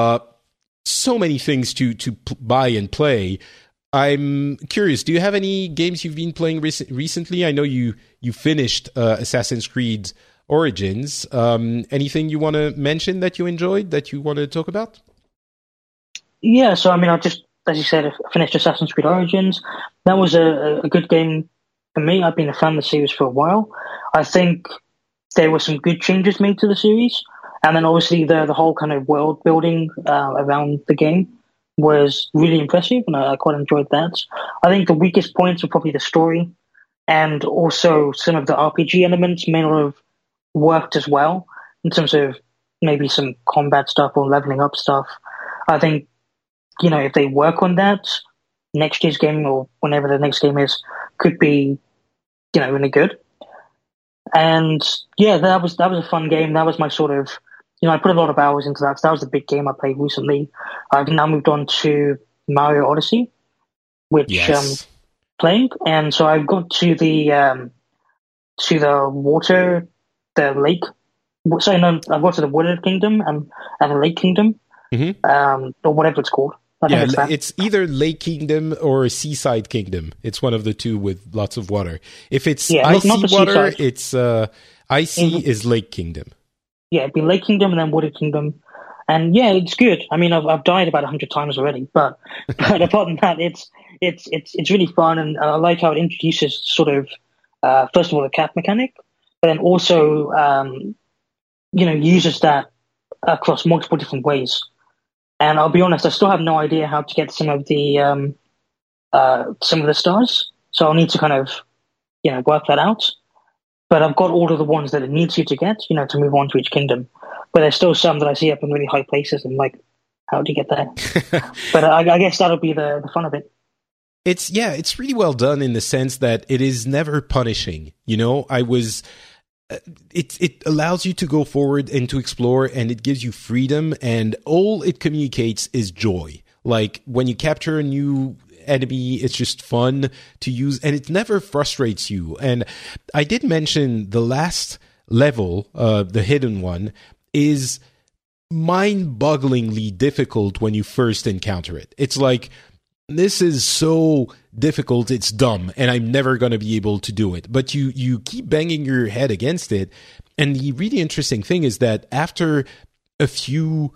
So many things to buy and play. I'm curious, do you have any games you've been playing recently? I know you finished Assassin's Creed Origins. Anything you want to mention that you enjoyed, that you want to talk about? Yeah, so I mean, I just, as you said, I finished Assassin's Creed Origins. That was a good game for me. I've been a fan of the series for a while. I think there were some good changes made to the series. And then obviously the whole kind of world building around the game was really impressive, and I quite enjoyed that. I think the weakest points were probably the story, and also some of the RPG elements may not have worked as well in terms of maybe some combat stuff or leveling up stuff. I think, if they work on that, next year's game or whenever the next game is could be, really good. And yeah, that was a fun game. That was my sort of, I put a lot of hours into that. So that was the big game I played recently. I've now moved on to Mario Odyssey, which Yes. playing. And so I've got to the water, the lake. Sorry, no, I've got to the Water Kingdom and the Lake Kingdom, or whatever it's called. I think Yeah, that. it's either Lake Kingdom or Seaside Kingdom. It's one of the two with lots of water. If it's icy not the water, seaside. it's icy is Lake Kingdom. Yeah, it'd be Lake Kingdom and then Water Kingdom. And yeah, it's good. I mean, I've died about 100 times already, but apart from that, it's really fun, and I like how it introduces sort of first of all the cap mechanic, but then also uses that across multiple different ways. And I'll be honest, I still have no idea how to get some of the stars, so I'll need to kind of work that out. But I've got all of the ones that it needs you to get, to move on to each kingdom. But there's still some that I see up in really high places, and like, how do you get there? But I guess that'll be the fun of it. It's really well done in the sense that it is never punishing. It allows you to go forward and to explore, and it gives you freedom, and all it communicates is joy. Like when you capture a new enemy, it's just fun to use, and it never frustrates you. And I did mention the last level, the hidden one, is mind-bogglingly difficult when you first encounter it. It's like, this is so difficult, it's dumb, and I'm never going to be able to do it. But you keep banging your head against it, and the really interesting thing is that after a few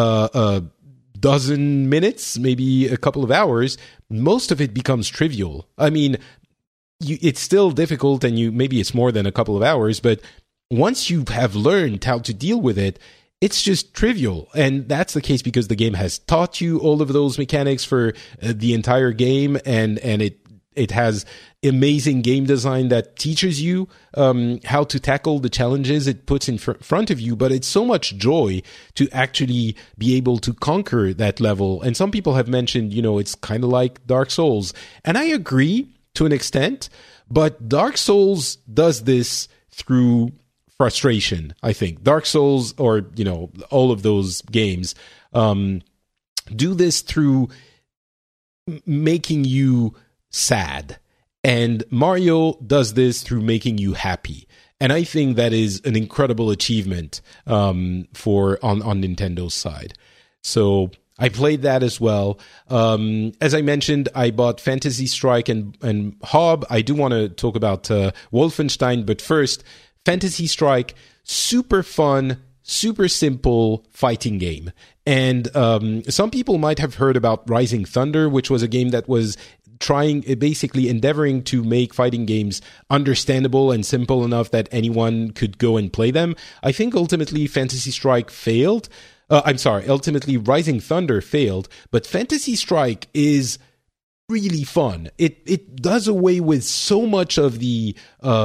dozen minutes, maybe a couple of hours, most of it becomes trivial. I mean, it's still difficult, and maybe it's more than a couple of hours, but once you have learned how to deal with it, it's just trivial. And that's the case because the game has taught you all of those mechanics for the entire game, and it has amazing game design that teaches you how to tackle the challenges it puts in front of you. But it's so much joy to actually be able to conquer that level. And some people have mentioned, it's kind of like Dark Souls. And I agree to an extent, but Dark Souls does this through frustration, I think. Dark Souls, or all of those games do this through making you sad, and Mario does this through making you happy. And I think that is an incredible achievement on Nintendo's side. So I played that as well. As I mentioned, I bought Fantasy Strike and Hob. I do want to talk about Wolfenstein, but first, Fantasy Strike, super fun, super simple fighting game. And some people might have heard about Rising Thunder, which was a game that was basically endeavoring to make fighting games understandable and simple enough that anyone could go and play them. I think ultimately Fantasy Strike failed. Ultimately Rising Thunder failed, but Fantasy Strike is really fun. It does away with so much of the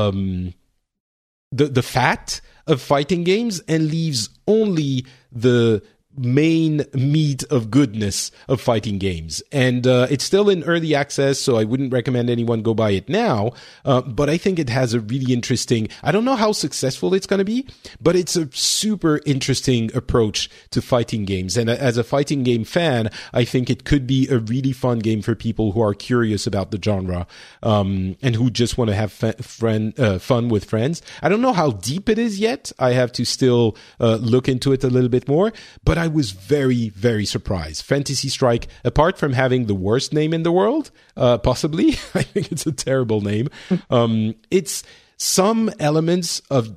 fat of fighting games and leaves only the main meat of goodness of fighting games. And it's still in early access, so I wouldn't recommend anyone go buy it now. But I think it has a really interesting, I don't know how successful it's going to be, but it's a super interesting approach to fighting games. And as a fighting game fan, I think it could be a really fun game for people who are curious about the genre, and who just want to have fun with friends. I don't know how deep it is yet. I have to still look into it a little bit more, but I was very, very surprised. Fantasy Strike, apart from having the worst name in the world, possibly, I think it's a terrible name. It's some elements of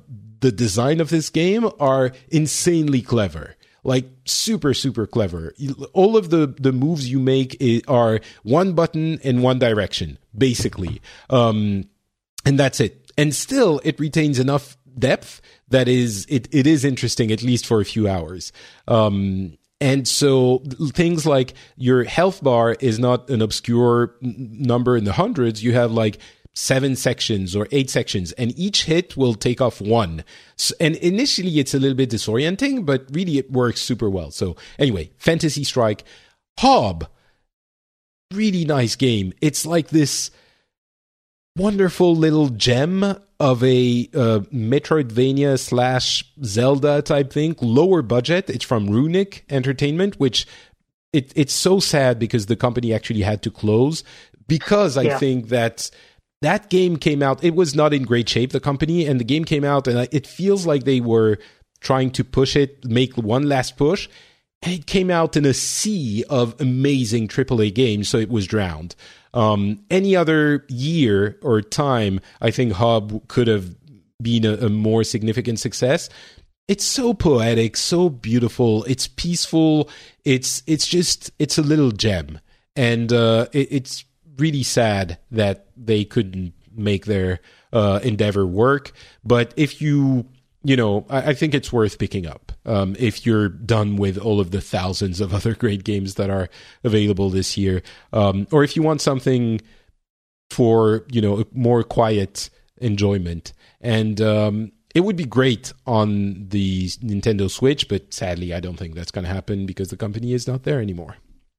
the design of this game are insanely clever. Like super, super clever. All of the moves you make are one button in one direction, basically. And that's it. And still, it retains enough depth that it is interesting, at least for a few hours. And so things like your health bar is not an obscure number in the hundreds. You have like 7 sections or 8 sections, and each hit will take off 1. And initially it's a little bit disorienting, but really it works super well. So anyway, Fantasy Strike. Hob, really nice game. It's like this wonderful little gem of a Metroidvania / Zelda type thing. Lower budget. It's from Runic Entertainment, which it's so sad because the company actually had to close, because I think that game came out, it was not in great shape, the company, and the game came out, and it feels like they were trying to push it, make one last push, and it came out in a sea of amazing AAA games, so it was drowned. Any other year or time, I think Hob could have been a more significant success. It's so poetic, so beautiful, it's peaceful, it's a little gem, and it's really sad that they couldn't make their endeavor work. But if I think it's worth picking up if you're done with all of the thousands of other great games that are available this year, or if you want something for more quiet enjoyment. And it would be great on the Nintendo Switch, but sadly I don't think that's going to happen because the company is not there anymore.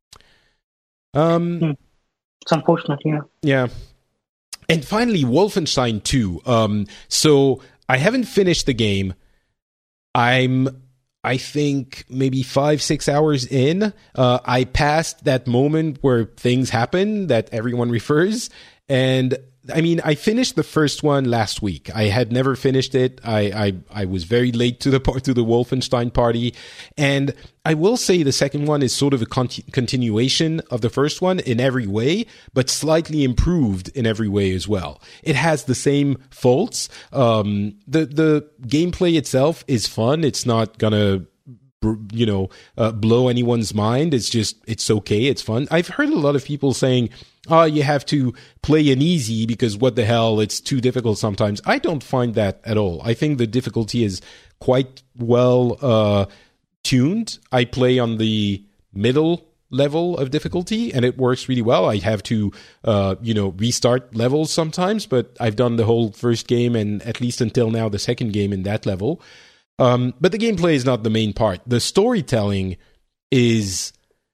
It's unfortunate, yeah. Yeah. And finally, Wolfenstein 2. So I haven't finished the game. I think maybe 5-6 hours in. I passed that moment where things happen that everyone refers. And I mean, I finished the first one last week. I had never finished it. I was very late to the Wolfenstein party. And I will say the second one is sort of a continuation of the first one in every way, but slightly improved in every way as well. It has the same faults. The gameplay itself is fun. It's not gonna blow anyone's mind. It's okay. It's fun. I've heard a lot of people saying, you have to play an easy because what the hell, it's too difficult sometimes. I don't find that at all. I think the difficulty is quite well tuned. I play on the middle level of difficulty and it works really well. I have to restart levels sometimes, but I've done the whole first game and at least until now the second game in that level. But the gameplay is not the main part. The storytelling is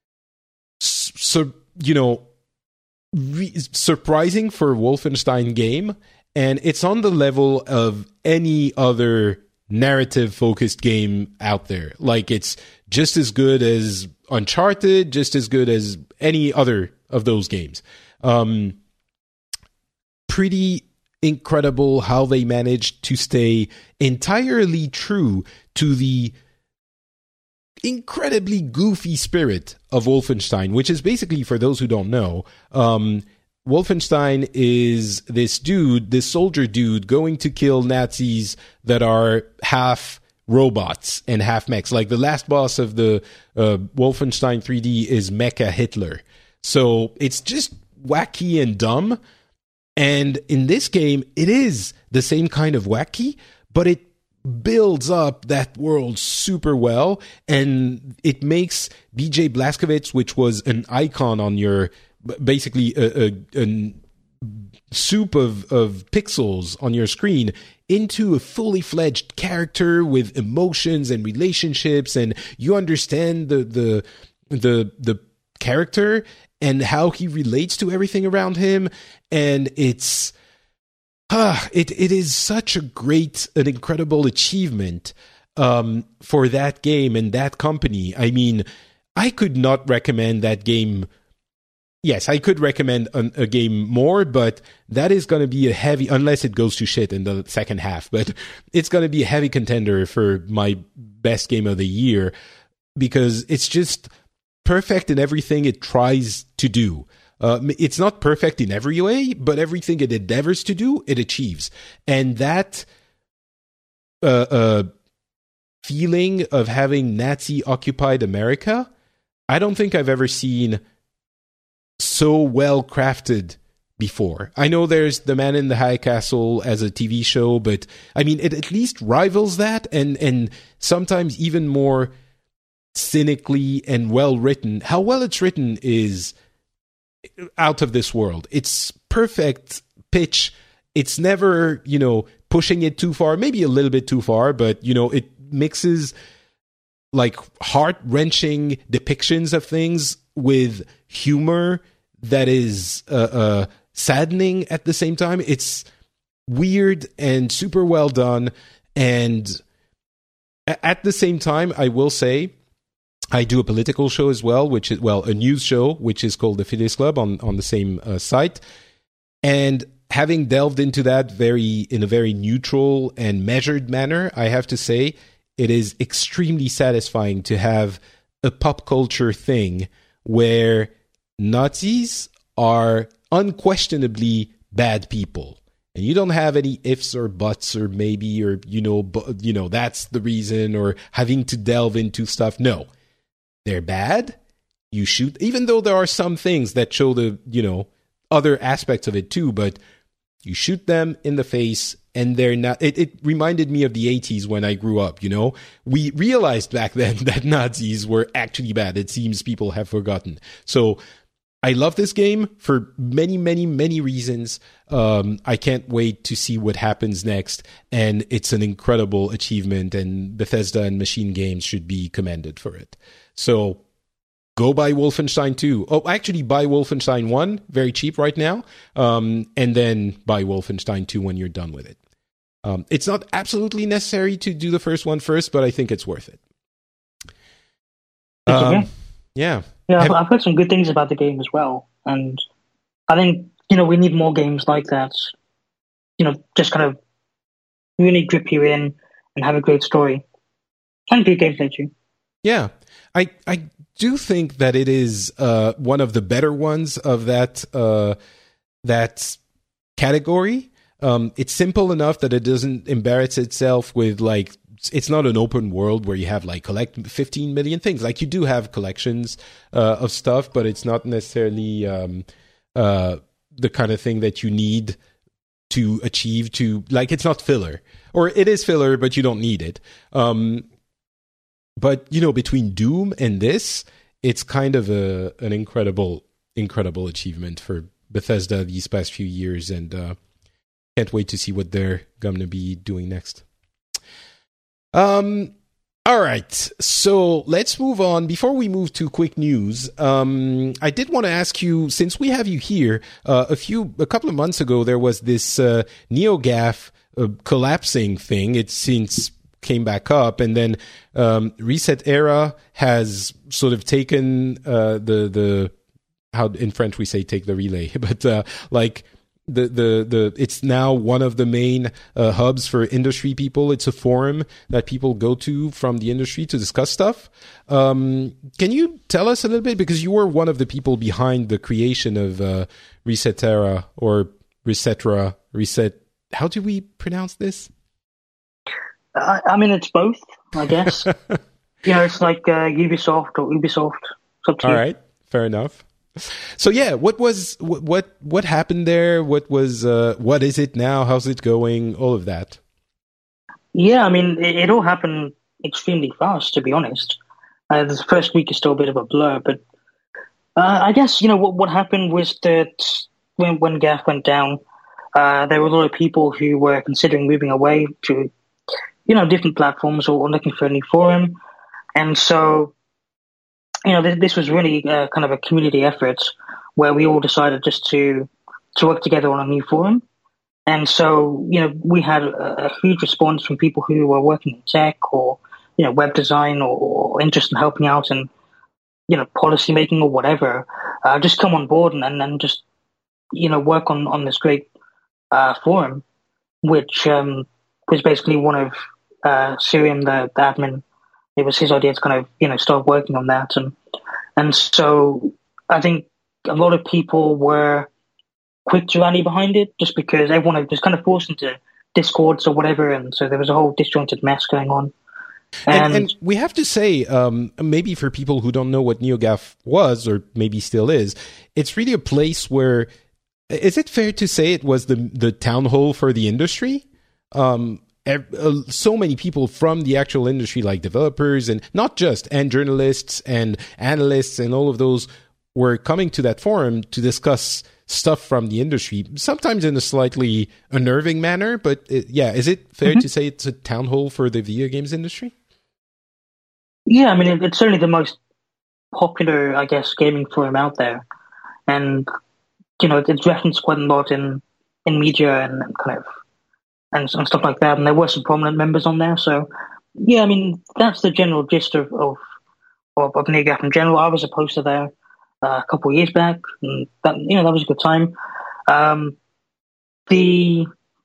surprising for a Wolfenstein game, and it's on the level of any other narrative-focused game out there. Like, it's just as good as Uncharted, just as good as any other of those games. Pretty incredible how they managed to stay entirely true to the incredibly goofy spirit of Wolfenstein, which is basically, for those who don't know, Wolfenstein is this soldier dude going to kill Nazis that are half robots and half mechs. Like the last boss of the Wolfenstein 3D is Mecha Hitler. So it's just wacky and dumb. And in this game, it is the same kind of wacky, but it builds up that world super well, and it makes BJ Blazkowicz, which was an icon on your, basically a soup of pixels on your screen, into a fully fledged character with emotions and relationships, and you understand the character and how he relates to everything around him, and it is such an incredible achievement for that game and that company. I mean, I could not recommend that game. Yes, I could recommend a game more, but that is going to be a heavy, unless it goes to shit in the second half, but it's going to be a heavy contender for my best game of the year, because it's just perfect in everything it tries to do. It's not perfect in every way, but everything it endeavors to do, it achieves. And that feeling of having Nazi-occupied America, I don't think I've ever seen so well crafted before. I know there's The Man in the High Castle as a TV show, but I mean, it at least rivals that, and sometimes even more cynically and well written. How well it's written is out of this world. It's perfect pitch. It's never, pushing it too far, maybe a little bit too far, but, it mixes like heart-wrenching depictions of things with humor that is saddening at the same time. It's weird and super well done. And at the same time, I will say, I do a political show as well, which is, a news show, which is called the Phileas Club on the same site. And having delved into that in a very neutral and measured manner, I have to say, it is extremely satisfying to have a pop culture thing where Nazis are unquestionably bad people. And you don't have any ifs or buts or maybe or, that's the reason or having to delve into stuff. No, they're bad. You shoot, even though there are some things that show the, other aspects of it too, but you shoot them in the face and they're not, it reminded me of the 80s when I grew up, We realized back then that Nazis were actually bad. It seems people have forgotten. So I love this game for many, many, many reasons. I can't wait to see what happens next. And it's an incredible achievement, and Bethesda and Machine Games should be commended for it. So go buy Wolfenstein 2. Oh, actually buy Wolfenstein 1, very cheap right now. And then buy Wolfenstein 2 when you're done with it. It's not absolutely necessary to do the first one first, but I think it's worth it. Yeah. Yeah, I've heard some good things about the game as well. And I think, we need more games like that. Just kind of really grip you in and have a great story. And good gameplay too. Yeah. I do think that it is one of the better ones of that category. It's simple enough that it doesn't embarrass itself with it's not an open world where you have collect 15 million things. You do have collections of stuff, but it's not necessarily the kind of thing that you need to achieve to it's not filler, or it is filler, but you don't need it. But between Doom and this, it's kind of an incredible achievement for Bethesda these past few years, and can't wait to see what they're going to be doing next. All right, so let's move on. Before we move to quick news, I did want to ask you, since we have you here, a couple of months ago, there was this NeoGAF collapsing thing. It since came back up, and then Reset Era has sort of taken the how in French we say take the relay, but the it's now one of the main hubs for industry people. It's a forum that people go to from the industry to discuss stuff. Can you tell us a little bit, because you were one of the people behind the creation of Resetera or Resetera, how do we pronounce this? I mean, it's both, I guess. It's like Ubisoft or Ubisoft. All right, fair enough. So yeah, what happened there? What is it now? How's it going? All of that. Yeah, I mean, it all happened extremely fast, to be honest. The first week is still a bit of a blur, but I guess what happened was that when GAF went down, there were a lot of people who were considering moving away to different platforms or looking for a new forum, and so. This was really kind of a community effort where we all decided just to work together on a new forum. And so, we had a huge response from people who were working in tech or, web design or interested in helping out and, policy making or whatever. Just come on board and then just, work on this great forum, which was basically one of Sirium, the admin. It was his idea to kind of, start working on that. And so I think a lot of people were quick to rally behind it just because everyone was kind of forced into discords or whatever, and so there was a whole disjointed mess going on. And we have to say, maybe for people who don't know what NeoGAF was, or maybe still is, it's really a place where, is it fair to say it was the town hall for the industry? So many people from the actual industry, like developers and not just, and journalists and analysts and all of those, were coming to that forum to discuss stuff from the industry, sometimes in a slightly unnerving manner. But is it fair to say it's a town hall for the video games industry? Yeah, I mean, it's certainly the most popular, I guess, gaming forum out there. And, it's referenced quite a lot in media and kind of, and stuff like that. And there were some prominent members on there. So, yeah, I mean, that's the general gist of NeoGAF in general. I was a poster there a couple of years back, and that was a good time. The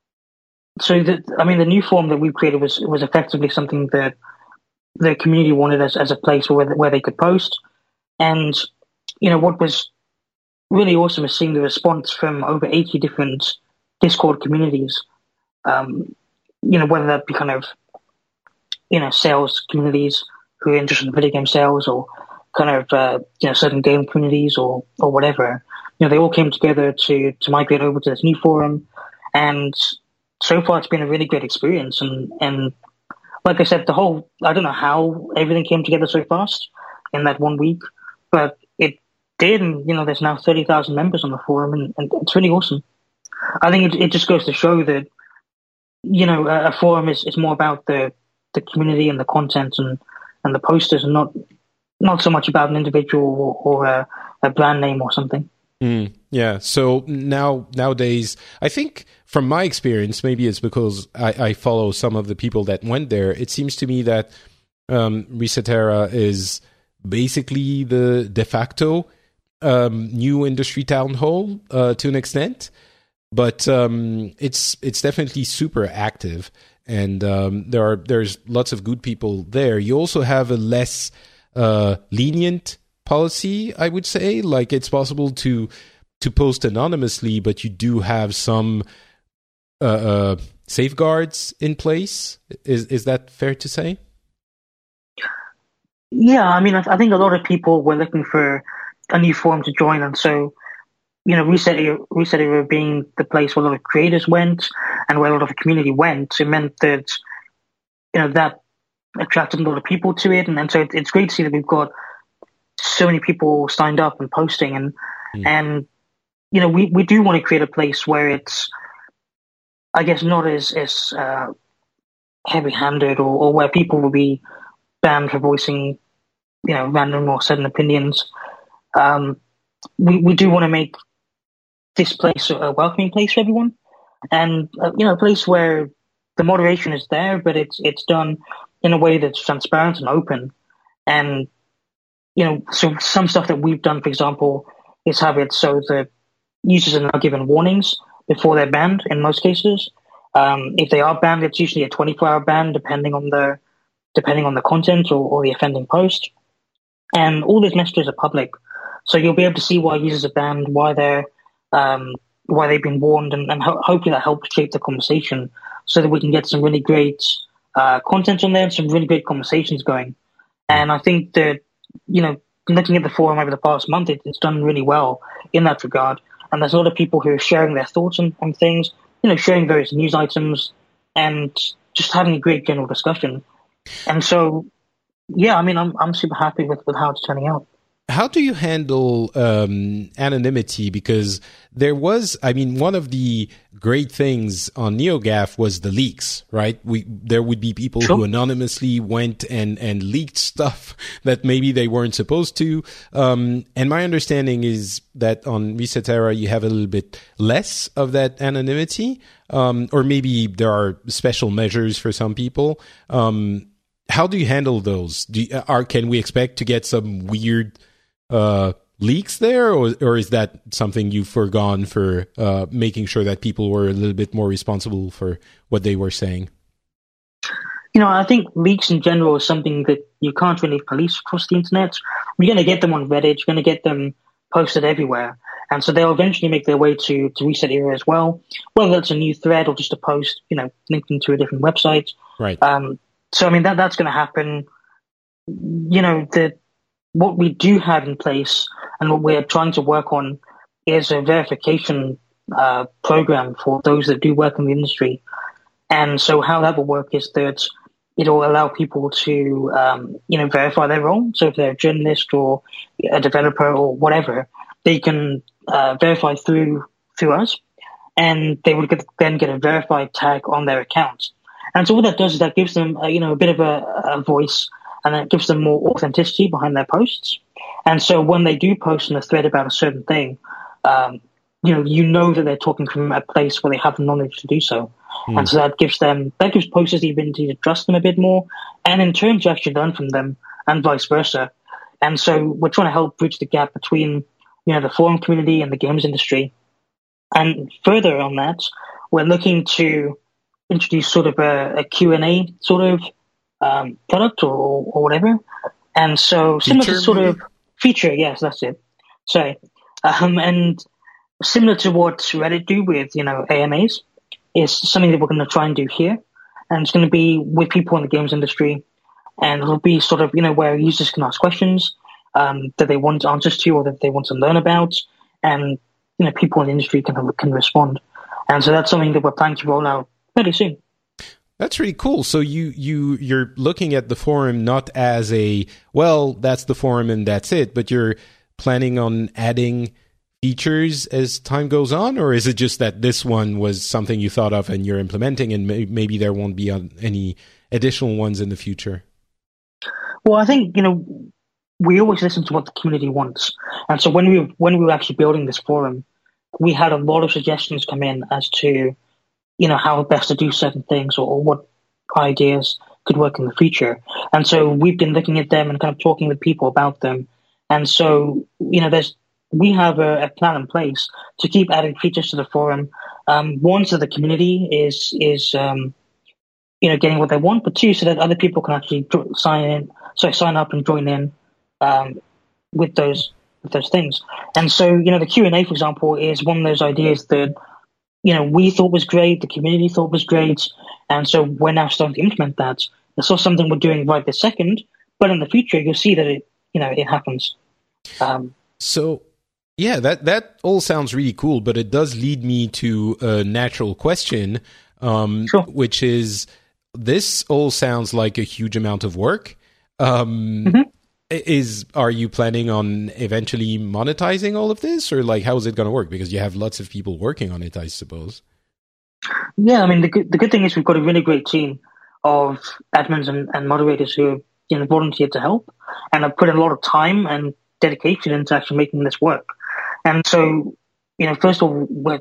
new forum that we created was effectively something that the community wanted as a place where they could post. And, what was really awesome is seeing the response from over 80 different Discord communities, whether that be kind of, sales communities who are interested in video game sales, or kind of, certain game communities or whatever. They all came together to migrate over to this new forum. And so far it's been a really great experience. And like I said, I don't know how everything came together so fast in that 1 week, but it did. And, there's now 30,000 members on the forum, and it's really awesome. I think it just goes to show that, a forum is more about the community and the content and the posters, and not so much about an individual or a brand name or something. Yeah. So nowadays, I think from my experience, maybe it's because I follow some of the people that went there. It seems to me that Resetera is basically the de facto new industry town hall to an extent, but it's definitely super active, and there's lots of good people there. You also have a less lenient policy, I would say. Like, it's possible to post anonymously, but you do have some safeguards in place. Is that fair to say? Yeah, I mean, I think a lot of people were looking for a new forum to join, and so, Resetera being the place where a lot of creators went and where a lot of the community went, it meant that, that attracted a lot of people to it, and so it's great to see that we've got so many people signed up and posting, and we do want to create a place where it's, I guess, not as heavy-handed, or where people will be banned for voicing, random or sudden opinions. We do want to make this place a welcoming place for everyone, and a place where the moderation is there, but it's done in a way that's transparent and open. And so some stuff that we've done, for example, is have it so that users are now given warnings before they're banned in most cases. If they are banned, it's usually a 24-hour ban, depending on the content or the offending post. And all those messages are public, so you'll be able to see why users are banned, why they've been warned, and hopefully that helps shape the conversation so that we can get some really great content on there and some really great conversations going. And I think that, looking at the forum over the past month, it's done really well in that regard. And there's a lot of people who are sharing their thoughts on things, sharing various news items, and just having a great general discussion. And so, yeah, I mean, I'm super happy with how it's turning out. How do you handle anonymity? Because there was, one of the great things on NeoGAF was the leaks, right? There would be people who anonymously went and leaked stuff that maybe they weren't supposed to. And my understanding is that on Resetera, you have a little bit less of that anonymity, or maybe there are special measures for some people. How do you handle those? Can we expect to get some weird leaks there, or is that something you've foregone for making sure that people were a little bit more responsible for what they were saying? I think leaks in general is something that you can't really police across the internet. You're going to get them on Reddit, you're going to get them posted everywhere. And so they'll eventually make their way to Reset Era as well, whether that's a new thread or just a post, linking to a different website. Right. So, I mean, that's going to happen. What we do have in place and what we're trying to work on is a verification program for those that do work in the industry. And so how that will work is that it'll allow people to, verify their role. So if they're a journalist or a developer or whatever, they can verify through us, and they would then get a verified tag on their account. And so what that does is that gives them, a bit of a voice, and that gives them more authenticity behind their posts. And so when they do post in a thread about a certain thing, that they're talking from a place where they have the knowledge to do so. And so that gives posters the ability to trust them a bit more, and in turn to actually learn from them, and vice versa. And so we're trying to help bridge the gap between, the forum community and the games industry. And further on that, we're looking to introduce sort of a Q&A sort of product or whatever. And so similar to sort of feature, yes, that's it. Sorry. And similar to what Reddit do with, AMAs, is something that we're going to try and do here. And it's going to be with people in the games industry. And it'll be sort of, where users can ask questions that they want answers to or that they want to learn about. And, people in the industry can respond. And so that's something that we're planning to roll out pretty soon. That's really cool. So you're looking at the forum not as that's the forum and that's it, but you're planning on adding features as time goes on, or is it just that this one was something you thought of and you're implementing, and maybe there won't be any additional ones in the future? Well, I think we always listen to what the community wants, and so when we were actually building this forum, we had a lot of suggestions come in as to how best to do certain things or what ideas could work in the future, and so we've been looking at them and kind of talking with people about them, and so we have a plan in place to keep adding features to the forum. One, so the community is getting what they want, but two, so that other people can actually sign up and join in with those things. And so, the Q&A, for example, is one of those ideas that we thought was great, the community thought was great, and so we're now starting to implement that. It's not something we're doing right this second, but in the future, you'll see that it happens. So. Yeah, that all sounds really cool, but it does lead me to a natural question, Sure. Which is, this all sounds like a huge amount of work. Are you planning on eventually monetizing all of this, or how is it going to work? Because you have lots of people working on it, I suppose. Yeah, I mean, the good thing is we've got a really great team of admins and moderators who have volunteered to help, and have put a lot of time and dedication into actually making this work. And so, first of all,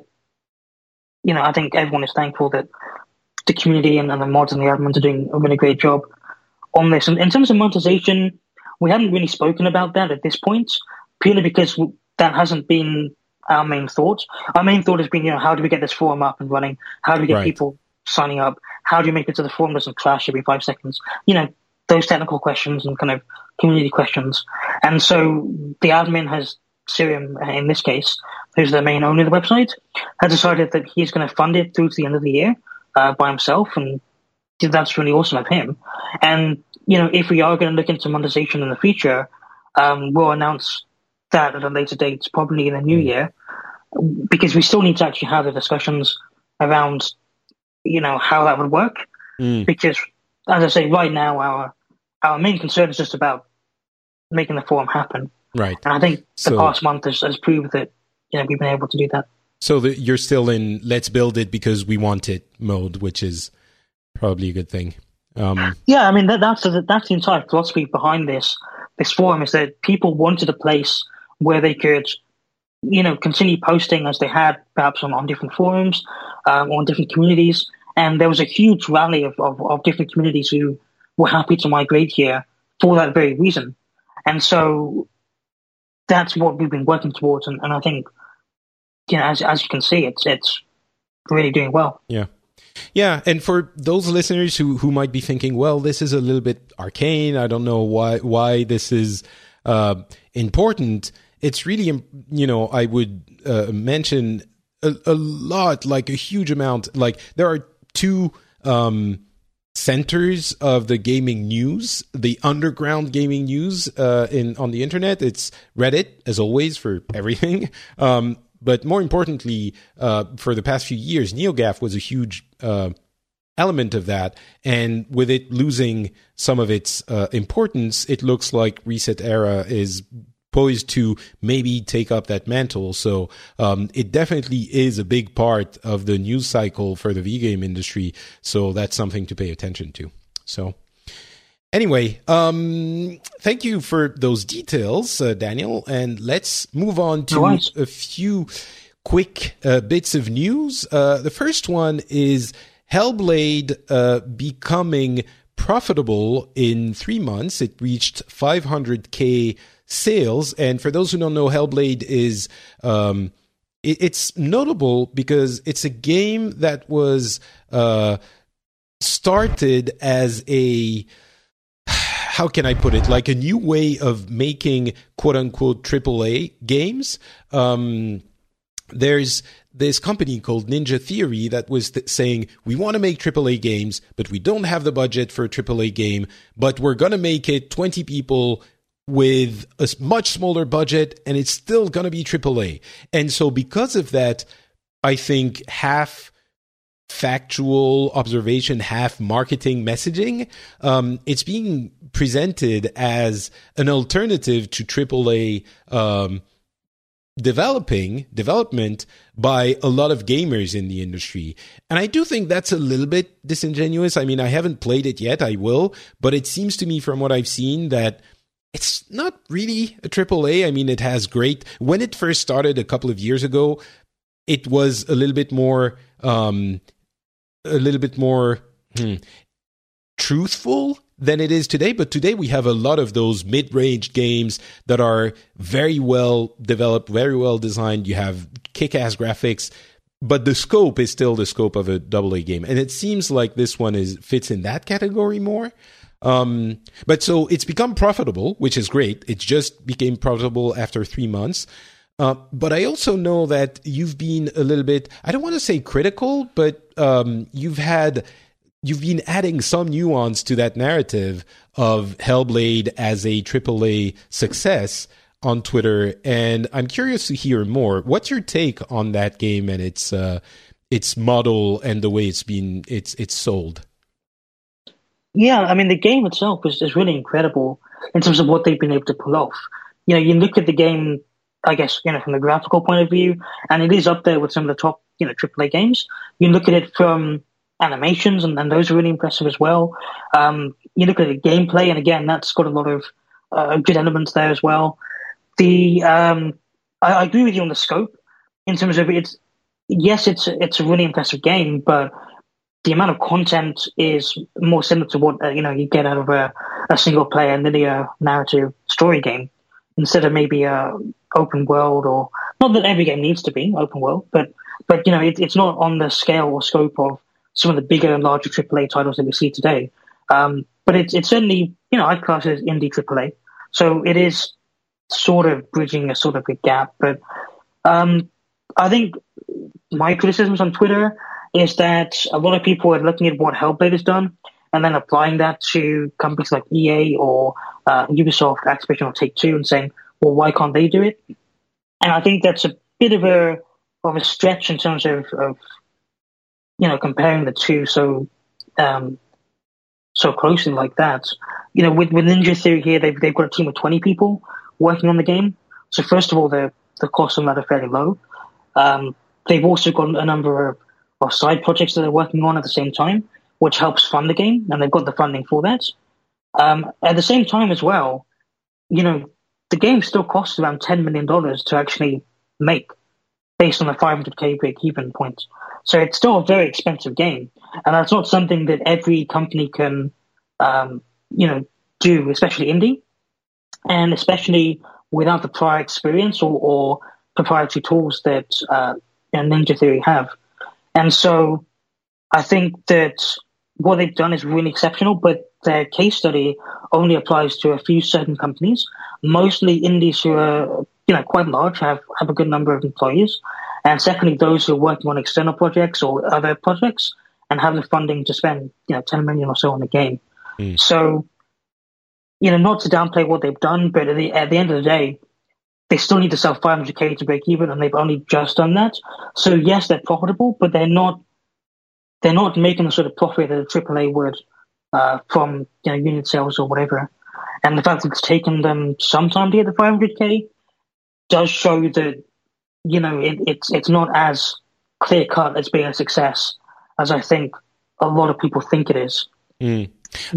I think everyone is thankful that the community and the mods and the admins are doing a really great job on this. And in terms of monetization, we haven't really spoken about that at this point, purely because that hasn't been our main thought. Our main thought has been, how do we get this forum up and running? How do we get people signing up? How do you make it so the forum doesn't crash every 5 seconds? Those technical questions and kind of community questions. And so the admin Sirium, in this case, who's the main owner of the website, has decided that he's going to fund it through to the end of the year by himself, and that's really awesome of him. And, if we are going to look into monetization in the future, we'll announce that at a later date, probably in the new year, because we still need to actually have the discussions around, how that would work. Because, as I say, right now, our main concern is just about making the forum happen. Right. And I think the past month has proved that, we've been able to do that. So you're still in let's build it because we want it mode, which is probably a good thing. Yeah, I mean, that's the entire philosophy behind this forum, is that people wanted a place where they could, continue posting as they had perhaps on different forums, on different communities. And there was a huge rally of different communities who were happy to migrate here for that very reason. And so that's what we've been working towards, and I think, as you can see, it's really doing well. Yeah, and for those listeners who might be thinking, well, this is a little bit arcane, I don't know why this is important, it's really, I would mention a lot, like a huge amount. Like there are two centers of the gaming news, the underground gaming news on the internet. It's Reddit, as always, for everything. But more importantly, for the past few years, NeoGAF was a huge element of that. And with it losing some of its importance, it looks like Reset Era is poised to maybe take up that mantle. So it definitely is a big part of the news cycle for the V-game industry. So that's something to pay attention to. So anyway, thank you for those details, Daniel. And let's move on to a few quick bits of news. The first one is Hellblade becoming profitable in 3 months. It reached 500K sales. And for those who don't know, Hellblade is it's notable because it's a game that was started as a, how can I put it, like a new way of making quote unquote AAA games. There's this company called Ninja Theory that was saying, we want to make AAA games, but we don't have the budget for a AAA game, but we're going to make it 20 people with a much smaller budget, and it's still going to be AAA. And so because of that, I think half factual observation, half marketing messaging, it's being presented as an alternative to AAA development by a lot of gamers in the industry. And I do think that's a little bit disingenuous. I mean, I haven't played it yet. I will. But it seems to me from what I've seen that it's not really a AAA. I mean, it has great... When it first started a couple of years ago, it was a little bit more truthful than it is today. But today we have a lot of those mid-range games that are very well developed, very well designed. You have kick-ass graphics, but the scope is still the scope of a AA game. And it seems like this one fits in that category more. But so it's become profitable, which is great. It just became profitable after 3 months. But I also know that you've been a little bit, I don't want to say critical, but you've been adding some nuance to that narrative of Hellblade as a AAA success on Twitter. And I'm curious to hear more. What's your take on that game and its model and the way it's sold? Yeah, I mean, the game itself is really incredible in terms of what they've been able to pull off. You know, you look at the game, I guess, from the graphical point of view, and it is up there with some of the top, AAA games. You look at it from animations, and those are really impressive as well. You look at the gameplay, and again, that's got a lot of good elements there as well. I agree with you on the scope in terms of it's a really impressive game, but the amount of content is more similar to what you get out of a single player linear narrative story game instead of maybe a open world, or not that every game needs to be open world, but it's not on the scale or scope of some of the bigger and larger AAA titles that we see today. But it's certainly, I'd class it as indie AAA. So it is sort of bridging a sort of a gap. But I think my criticisms on Twitter is that a lot of people are looking at what Hellblade has done and then applying that to companies like EA or Ubisoft, Activision, or Take-Two, and saying, well, why can't they do it? And I think that's a bit of a stretch in terms of comparing the two so closely like that. With Ninja Theory here, they've got a team of 20 people working on the game. So first of all, the costs on that are fairly low. They've also got a number of side projects that they're working on at the same time, which helps fund the game, and they've got the funding for that. At the same time as well, the game still costs around $10 million to actually make, based on a 500K break-even point. So it's still a very expensive game, and that's not something that every company can, do, especially indie, and especially without the prior experience or proprietary tools that Ninja Theory have. And so I think that what they've done is really exceptional, but their case study only applies to a few certain companies, mostly indies who are quite large, have a good number of employees. And secondly, those who are working on external projects or other projects and have the funding to spend, 10 million or so on a game. So, not to downplay what they've done, but at the end of the day, they still need to sell 500K to break even, and they've only just done that. So yes, they're profitable, but they're not making the sort of profit that a AAA would from unit sales or whatever. And the fact that it's taken them some time to get the 500K does show that it's not as clear cut as being a success as I think a lot of people think it is. Go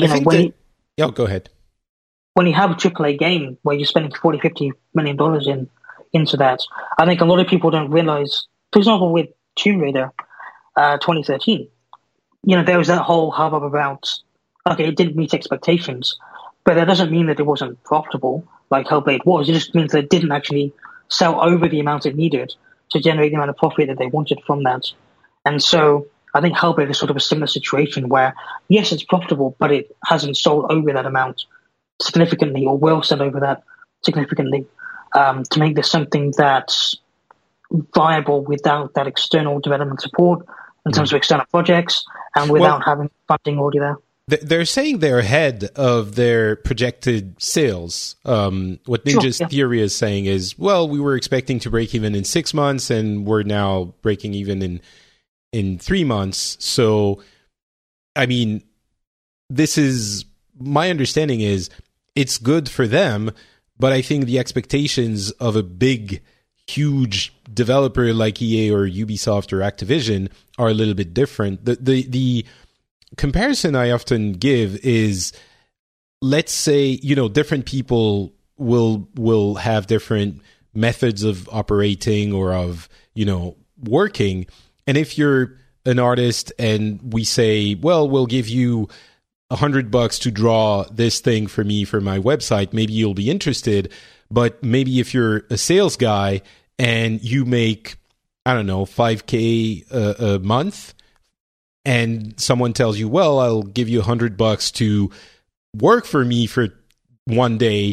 ahead. When you have a AAA game where you're spending $40-50 million into that, I think a lot of people don't realize. For example, with Tomb Raider 2013, there was that whole hubbub about, okay, it didn't meet expectations, but that doesn't mean that it wasn't profitable like Hellblade was. It just means that it didn't actually sell over the amount it needed to generate the amount of profit that they wanted from that. And so I think Hellblade is sort of a similar situation where, yes, it's profitable, but it hasn't sold over that amount significantly, or will sell over that significantly, to make this something that's viable without that external development support in terms of external projects and without having funding already there. They're saying they're ahead of their projected sales. What Ninja's Theory is saying is, well, we were expecting to break even in 6 months, and we're now breaking even in 3 months. So, I mean, this is, my understanding is, it's good for them, but I think the expectations of a big, huge developer like EA or Ubisoft or Activision are a little bit different. The comparison I often give is, let's say, different people will have different methods of operating or of, working. And if you're an artist and we say, well, we'll give you $100 to draw this thing for me for my website, maybe you'll be interested. But maybe if you're a sales guy and you make, I don't know, $5K a month, and someone tells you, well, I'll give you $100 to work for me for one day,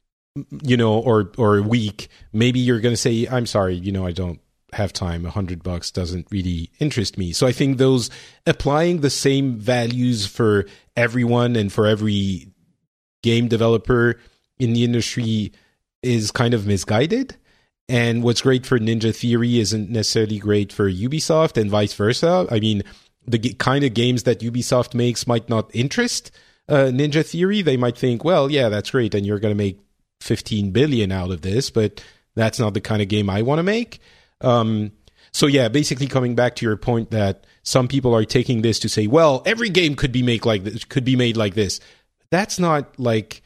or a week, maybe you're going to say, I'm sorry, I don't have time. $100 doesn't really interest me. So I think those applying the same values for everyone and for every game developer in the industry is kind of misguided. And what's great for Ninja Theory isn't necessarily great for Ubisoft, and vice versa. I mean, the kind of games that Ubisoft makes might not interest Ninja Theory. They might think, well, yeah, that's great, and you're going to make 15 billion out of this, but that's not the kind of game I want to make. So yeah, basically coming back to your point that some people are taking this to say, well, every game could be made like this. That's not like,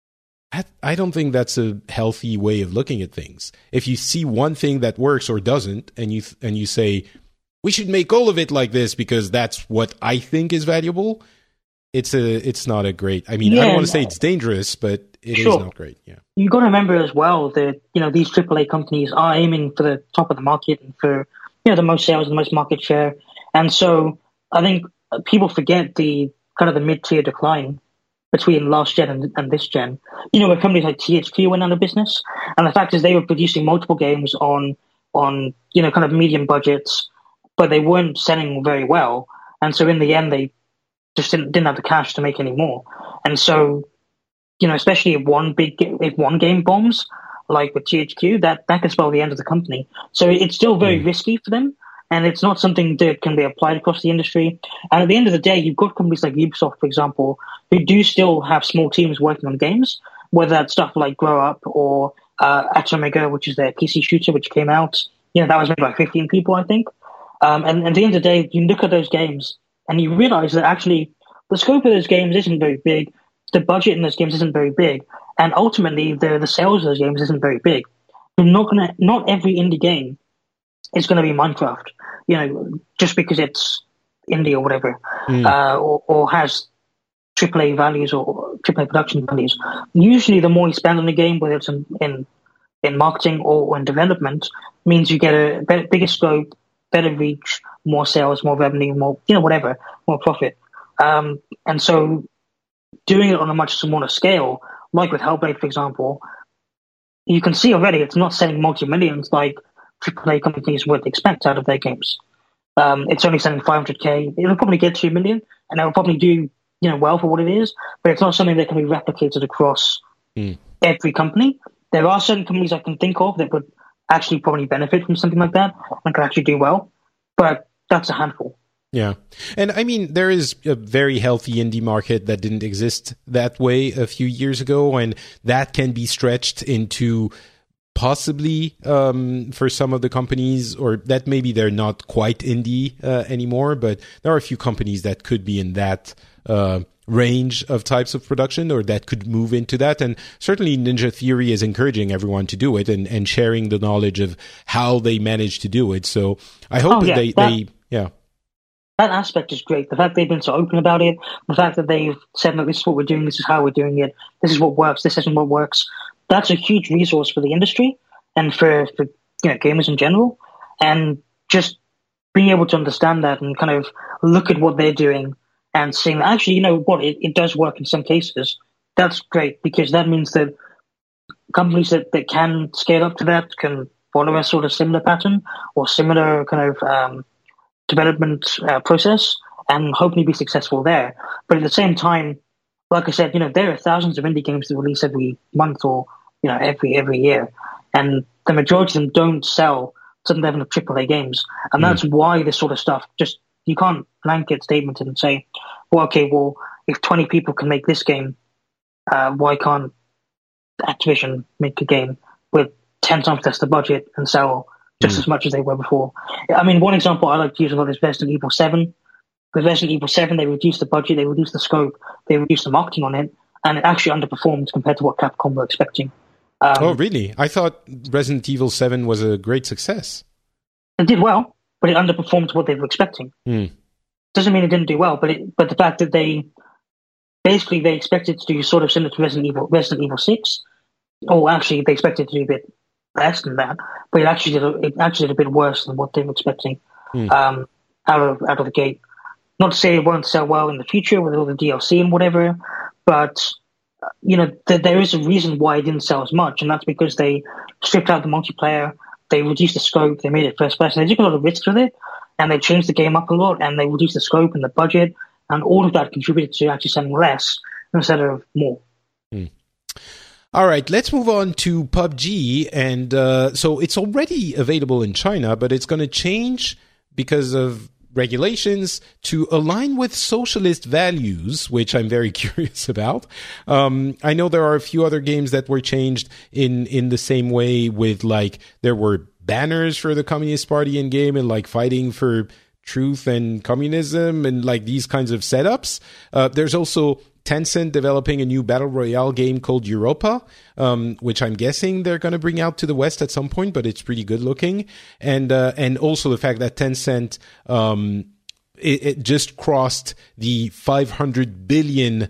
I don't think that's a healthy way of looking at things. If you see one thing that works or doesn't, and you say, we should make all of it like this because that's what I think is valuable, it's not a great, I mean, I don't want to say it's dangerous, but it is not great. Yeah. You got to remember as well that, these AAA companies are aiming for the top of the market and for, the most sales and the most market share. And so I think people forget the kind of the mid-tier decline between last gen and this gen. Where companies like THQ went out of business. And the fact is they were producing multiple games on kind of medium budgets, but they weren't selling very well. And so in the end, they just didn't have the cash to make any more. And so, especially if one game bombs, like with THQ, that can spell the end of the company. So it's still very risky for them, and it's not something that can be applied across the industry. And at the end of the day, you've got companies like Ubisoft, for example, who do still have small teams working on games, whether that's stuff like Grow Up or Action Omega, which is their PC shooter, which came out. That was made by 15 people, I think. And at the end of the day, you look at those games and you realize that actually the scope of those games isn't very big. The budget in those games isn't very big. And ultimately, the sales of those games isn't very big. Not every indie game is going to be Minecraft, just because it's indie or whatever, or has AAA values or AAA production values. Usually, the more you spend on a game, whether it's in marketing or in development, means you get a bigger scope, better reach, more sales, more revenue, more, whatever, more profit. And so doing it on a much smaller scale, like with Hellblade, for example, you can see already it's not selling multi-millions like AAA companies would expect out of their games. It's only selling 500K. It'll probably get 2 million, and it'll probably do well for what it is. But it's not something that can be replicated across every company. There are certain companies I can think of that would actually probably benefit from something like that and can actually do well, but that's a handful. Yeah. And I mean, there is a very healthy indie market that didn't exist that way a few years ago, and that can be stretched into possibly for some of the companies, or that maybe they're not quite indie anymore, but there are a few companies that could be in that range of types of production, or that could move into that. And certainly Ninja Theory is encouraging everyone to do it and sharing the knowledge of how they managed to do it. So I hope that aspect is great. The fact they've been so open about it, the fact that they've said, "No, this is what we're doing, this is how we're doing it, this is what works, this isn't what works." That's a huge resource for the industry and for gamers in general. And just being able to understand that and kind of look at what they're doing and seeing, actually, it does work in some cases. That's great, because that means that companies that can scale up to that can follow a sort of similar pattern or similar kind of development process and hopefully be successful there. But at the same time, like I said, there are thousands of indie games that release every month or every year, and the majority of them don't sell to the level of AAA games, and that's why this sort of stuff you can't blanket statement and say, well, if 20 people can make this game, why can't Activision make a game with 10 times less the budget and sell just as much as they were before? I mean, one example I like to use a lot is Resident Evil 7. With Resident Evil 7, they reduced the budget, they reduced the scope, they reduced the marketing on it, and it actually underperformed compared to what Capcom were expecting. Oh, really? I thought Resident Evil 7 was a great success. It did well, but it underperformed what they were expecting. Doesn't mean it didn't do well, but the fact that they expected to do sort of similar to Resident Evil 6, or actually they expected to do a bit less than that, but it actually did a bit worse than what they were expecting out of the gate. Not to say it won't sell well in the future with all the DLC and whatever, but there is a reason why it didn't sell as much, and that's because they stripped out the multiplayer, they reduced the scope, they made it first person, they took a lot of risks with it, and they changed the game up a lot, and they reduced the scope and the budget, and all of that contributed to actually selling less instead of more. All right, let's move on to PUBG. And so it's already available in China, but it's going to change because of regulations to align with socialist values, which I'm very curious about. I know there are a few other games that were changed in the same way, with there were banners for the Communist Party in game and fighting for truth and communism and these kinds of setups. There's also Tencent developing a new battle royale game called Europa, which I'm guessing they're going to bring out to the West at some point, but it's pretty good looking. And also the fact that Tencent, it just crossed the $500 billion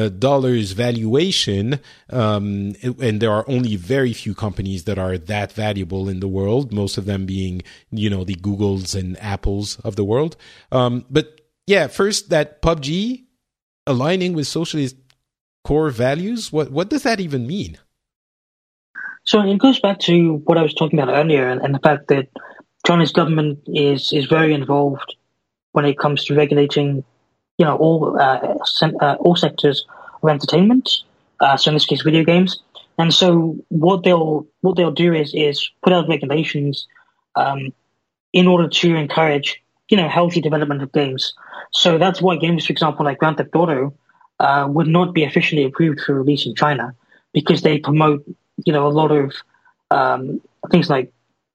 valuation. And there are only very few companies that are that valuable in the world, most of them being, the Googles and Apples of the world. But yeah, first, that PUBG aligning with socialist core values, what does that even mean? So it goes back to what I was talking about earlier, and the fact that China's government is very involved when it comes to regulating, all sectors of entertainment. So in this case, video games. And so what they'll do is put out regulations in order to encourage healthy development of games. So that's why games, for example, like Grand Theft Auto, would not be officially approved for release in China, because they promote, a lot of things like,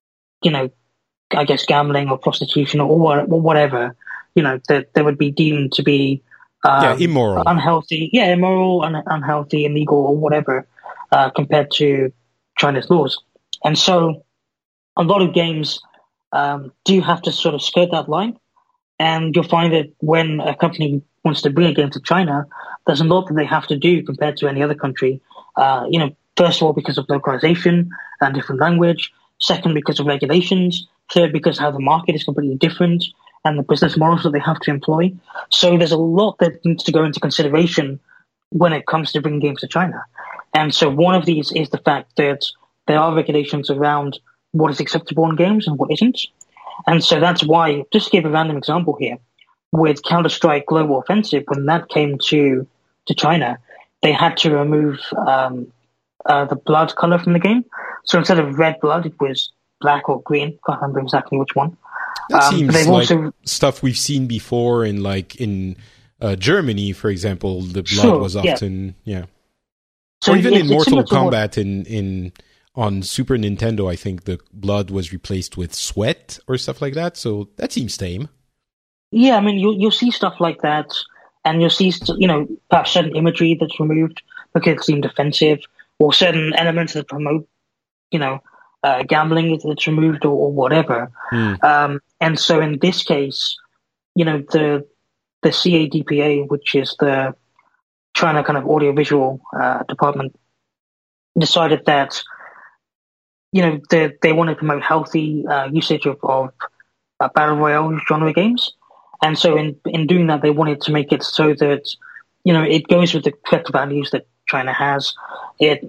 I guess gambling or prostitution or whatever, that would be deemed to be immoral, unhealthy, unhealthy, illegal, or whatever, compared to China's laws. And so a lot of games do have to sort of skirt that line. And you'll find that when a company wants to bring a game to China, there's a lot that they have to do compared to any other country. First of all, because of localization and different language. Second, because of regulations. Third, because how the market is completely different and the business models that they have to employ. So there's a lot that needs to go into consideration when it comes to bringing games to China. And so one of these is the fact that there are regulations around what is acceptable in games and what isn't. And so that's why, just to give a random example here, with Counter-Strike Global Offensive, when that came to China, they had to remove the blood color from the game. So instead of red blood, it was black or green. Can't remember exactly which one. That seems like stuff we've seen before in Germany, for example. The blood was often, So or even in Mortal Kombat on Super Nintendo, I think the blood was replaced with sweat or stuff like that. So that seems tame. Yeah, I mean, you'll see stuff like that, and you'll see, perhaps certain imagery that's removed because it seemed offensive, or certain elements that promote, gambling that's removed or whatever. And so in this case, the CADPA, which is the China kind of audiovisual department, decided that, they want to promote healthy usage of battle royale genre games. And so in doing that, they wanted to make it so that, it goes with the correct values that China has. It's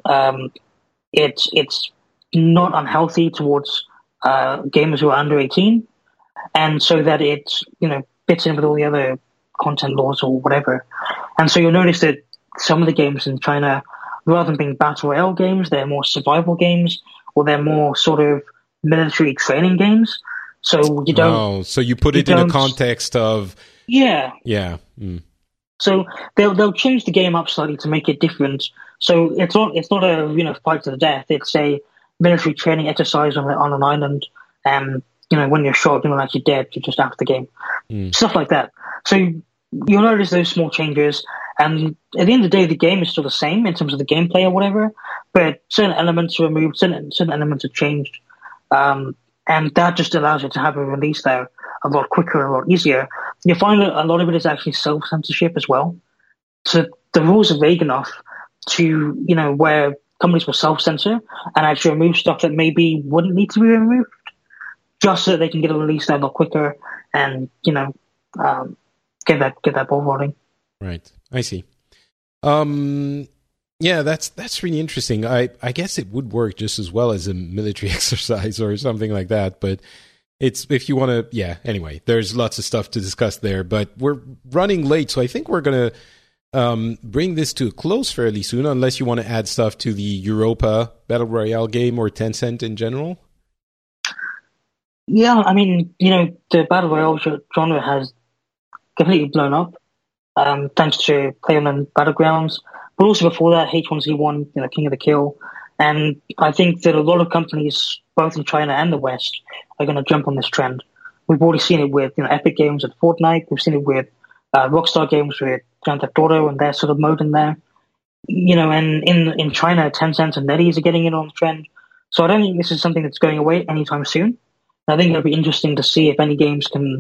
not unhealthy towards gamers who are under 18, and so that it, fits in with all the other content laws or whatever. And so you'll notice that some of the games in China, rather than being battle royale games, they're more survival games, or they're more sort of military training games. So you don't. Oh, so you put it in a context of. Yeah. Yeah. So they'll change the game up slightly to make it different. So it's not a fight to the death. It's a military training exercise on an island, and when you're shot, you're not actually dead. You're just after the game. Stuff like that. So you'll notice those small changes, and at the end of the day, the game is still the same in terms of the gameplay or whatever. But certain elements are removed, certain elements are changed. And that just allows you to have a release there a lot quicker and a lot easier. You find that a lot of it is actually self-censorship as well. So the rules are vague enough to, where companies will self-censor and actually remove stuff that maybe wouldn't need to be removed, just so that they can get a release there a lot quicker and, get that ball rolling. Right. I see. Yeah, that's really interesting. I guess it would work just as well as a military exercise or something like that, but it's, if you want to, anyway, there's lots of stuff to discuss there, but we're running late, so I think we're going to bring this to a close fairly soon, unless you want to add stuff to the Europa Battle Royale game or Tencent in general. Yeah, I mean, the Battle Royale genre has completely blown up, thanks to PlayerUnknown's Battlegrounds. But also before that, H1Z1, King of the Kill. And I think that a lot of companies, both in China and the West, are going to jump on this trend. We've already seen it with Epic Games at Fortnite. We've seen it with Rockstar Games with Grand Theft Auto and their sort of mode in there. And in China, Tencent and NetEase are getting in on the trend. So I don't think this is something that's going away anytime soon. I think it'll be interesting to see if any games can,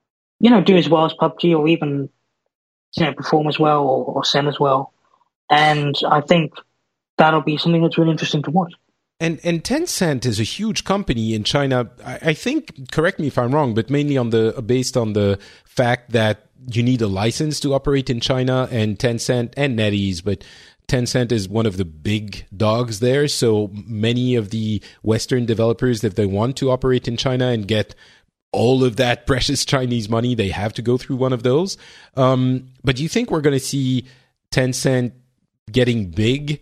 do as well as PUBG, or even, perform as well or sell as well. And I think that'll be something that's really interesting to watch. And Tencent is a huge company in China. I think, correct me if I'm wrong, but mainly based on the fact that you need a license to operate in China, and Tencent and NetEase, but Tencent is one of the big dogs there. So many of the Western developers, if they want to operate in China and get all of that precious Chinese money, they have to go through one of those. But do you think we're going to see Tencent getting big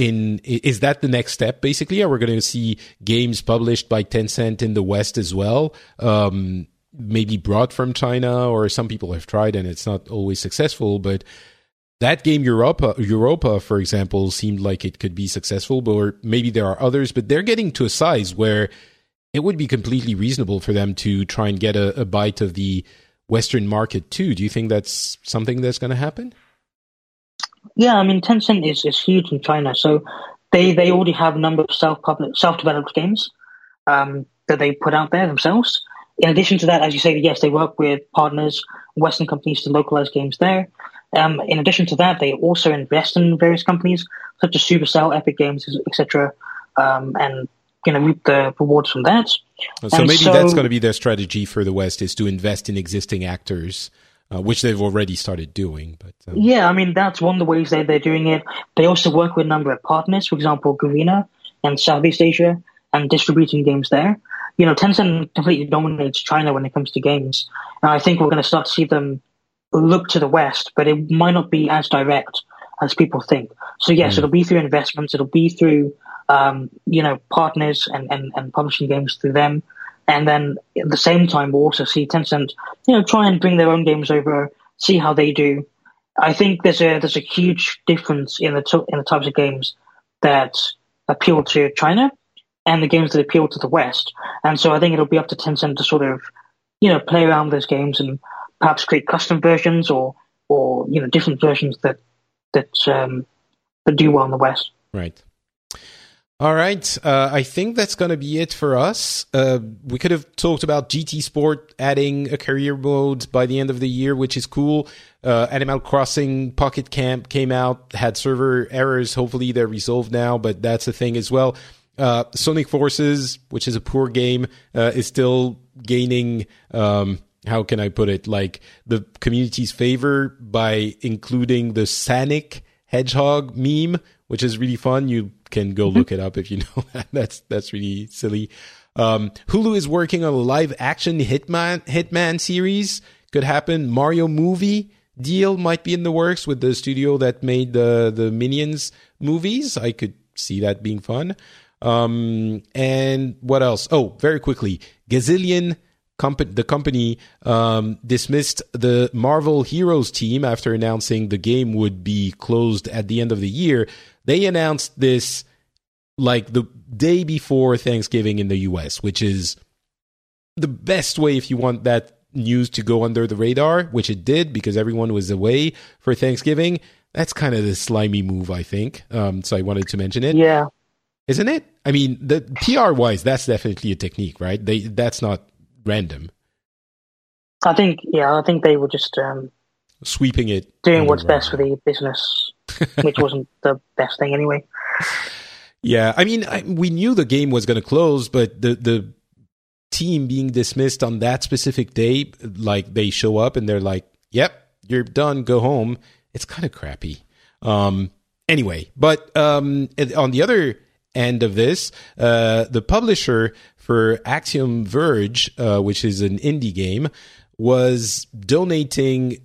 is that the next step, basically? Are we going to see games published by Tencent in the West as well? Maybe brought from China, or some people have tried and it's not always successful, but that game Europa, for example, seemed like it could be successful, or maybe there are others, but they're getting to a size where it would be completely reasonable for them to try and get a bite of the Western market too. Do you think that's something that's going to happen? Yeah, I mean, Tencent is huge in China, so they already have a number of self-developed games that they put out there themselves. In addition to that, as you say, yes, they work with partners, Western companies, to localize games there. In addition to that, they also invest in various companies such as Supercell, Epic Games, etc., and reap the rewards from that. So maybe that's going to be their strategy for the West, is to invest in existing actors. Which they've already started doing. But yeah, I mean, that's one of the ways they're doing it. They also work with a number of partners. For example, Garena and Southeast Asia and distributing games there. Tencent completely dominates China when it comes to games. And I think we're going to start to see them look to the West, but it might not be as direct as people think. So yes, it'll be through investments. It'll be through, partners and publishing games through them. And then at the same time, we'll also see Tencent, try and bring their own games over, see how they do. I think there's a huge difference in the types of games that appeal to China and the games that appeal to the West. And so I think it'll be up to Tencent to sort of, play around with those games and perhaps create custom versions or different versions that do well in the West. Right. All right. I think that's going to be it for us. We could have talked about GT Sport adding a career mode by the end of the year, which is cool. Animal Crossing Pocket Camp came out, had server errors. Hopefully they're resolved now, but that's a thing as well. Sonic Forces, which is a poor game, is still gaining, how can I put it, like the community's favor by including the Sonic Hedgehog meme, which is really fun. You can go look it up if you know that. That's really silly. Hulu is working on a live action Hitman series. Could happen. Mario movie deal might be in the works with the studio that made the Minions movies. I could see that being fun. And what else? Oh, very quickly, Gazillion, the company, dismissed the Marvel Heroes team after announcing the game would be closed at the end of the year. They announced this like the day before Thanksgiving in the US, which is the best way if you want that news to go under the radar, which it did because everyone was away for Thanksgiving. That's kind of the slimy move, I think. So I wanted to mention it. Yeah. Isn't it? I mean, the PR-wise, that's definitely a technique, right? That's not random. I think they were just sweeping it, doing what's best for the business, which wasn't the best thing anyway. Yeah, I mean, we knew the game was going to close, but the team being dismissed on that specific day, like they show up and they're like, "Yep, you're done. Go home." It's kind of crappy. Anyway, but on the other end of this, the publisher for Axiom Verge, which is an indie game, was donating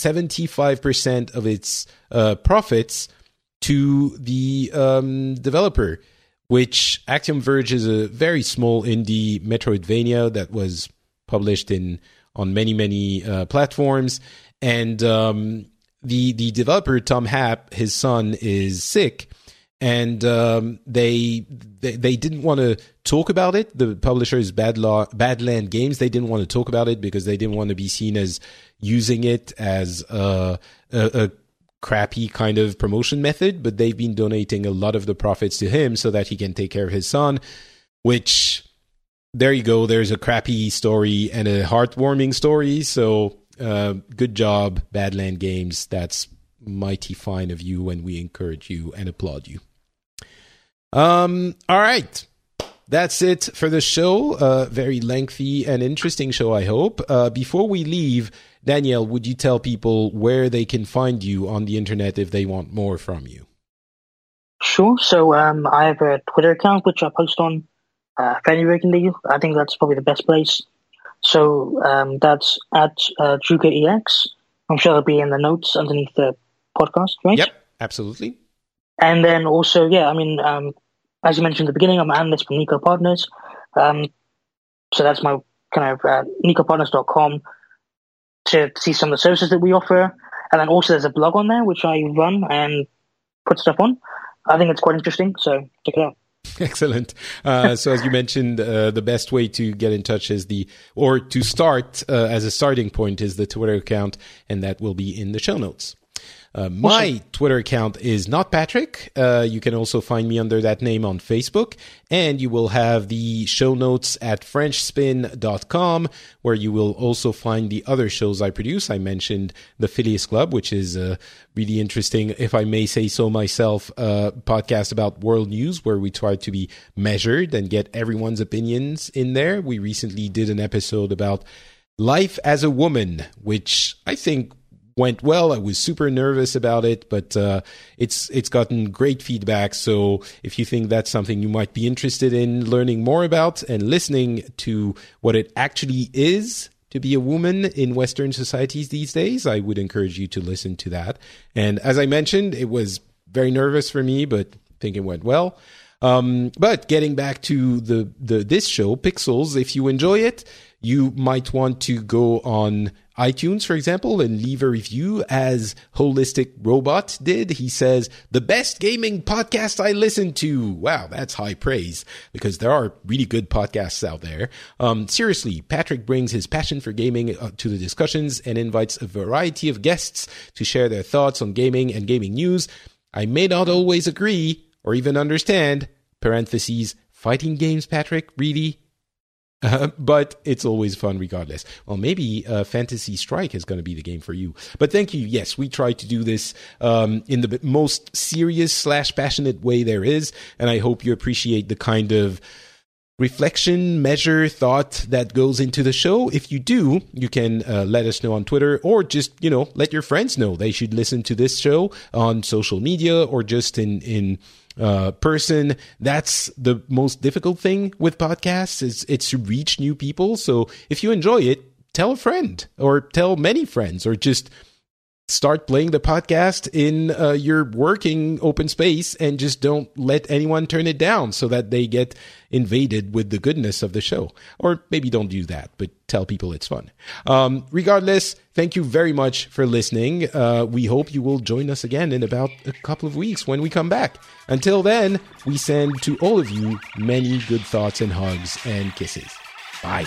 75% of its profits to the developer, which Axiom Verge is a very small indie Metroidvania that was published on many platforms. And the developer, Tom Happ, his son is sick. And they didn't want to talk about it. The publisher is Badland Games. They didn't want to talk about it because they didn't want to be seen as using it as a crappy kind of promotion method. But they've been donating a lot of the profits to him so that he can take care of his son, which, there you go. There's a crappy story and a heartwarming story. So good job, Badland Games. That's mighty fine of you, and we encourage you and applaud you. All right. That's it for the show. Very lengthy and interesting show, I hope. Before we leave, Danielle, would you tell people where they can find you on the internet if they want more from you? Sure. So I have a Twitter account, which I post on fairly regularly. I think that's probably the best place. So that's at DrugaEX. I'm sure it'll be in the notes underneath the podcast, right? Yep, absolutely. And then also, as you mentioned at the beginning, I'm an analyst from Nico Partners. So that's my kind of nicopartners.com to see some of the services that we offer. And then also there's a blog on there, which I run and put stuff on. I think it's quite interesting, so check it out. Excellent. So as you mentioned, the best way to get in touch is to start as a starting point is the Twitter account, and that will be in the show notes. My Twitter account is not Patrick. You can also find me under that name on Facebook, and you will have the show notes at FrenchSpin.com, where you will also find the other shows I produce. I mentioned the Phileas Club, which is a really interesting, if I may say so myself, podcast about world news, where we try to be measured and get everyone's opinions in there. We recently did an episode about life as a woman, which I think went well. I was super nervous about it, but it's gotten great feedback. So if you think that's something you might be interested in learning more about and listening to what it actually is to be a woman in Western societies these days, I would encourage you to listen to that. And as I mentioned, it was very nervous for me, but I think it went well. But getting back to this show, Pixels, if you enjoy it, you might want to go on iTunes, for example, and leave a review as Holistic Robot did. He says, the best gaming podcast I listen to. Wow, that's high praise, because there are really good podcasts out there. Seriously, Patrick brings his passion for gaming to the discussions and invites a variety of guests to share their thoughts on gaming and gaming news. I may not always agree or even understand, parentheses, fighting games, Patrick, really? But it's always fun regardless. Well, maybe Fantasy Strike is going to be the game for you. But thank you. Yes, we try to do this in the most serious / passionate way there is. And I hope you appreciate the kind of reflection, measure, thought that goes into the show. If you do, you can let us know on Twitter, or just, let your friends know they should listen to this show on social media or just in person. That's the most difficult thing with podcasts, is it's to reach new people. So if you enjoy it, tell a friend or tell many friends, or just start playing the podcast in your working open space and just don't let anyone turn it down so that they get invaded with the goodness of the show. Or maybe don't do that, but tell people it's fun. Regardless, thank you very much for listening. We hope you will join us again in about a couple of weeks when we come back. Until then, we send to all of you many good thoughts and hugs and kisses. Bye.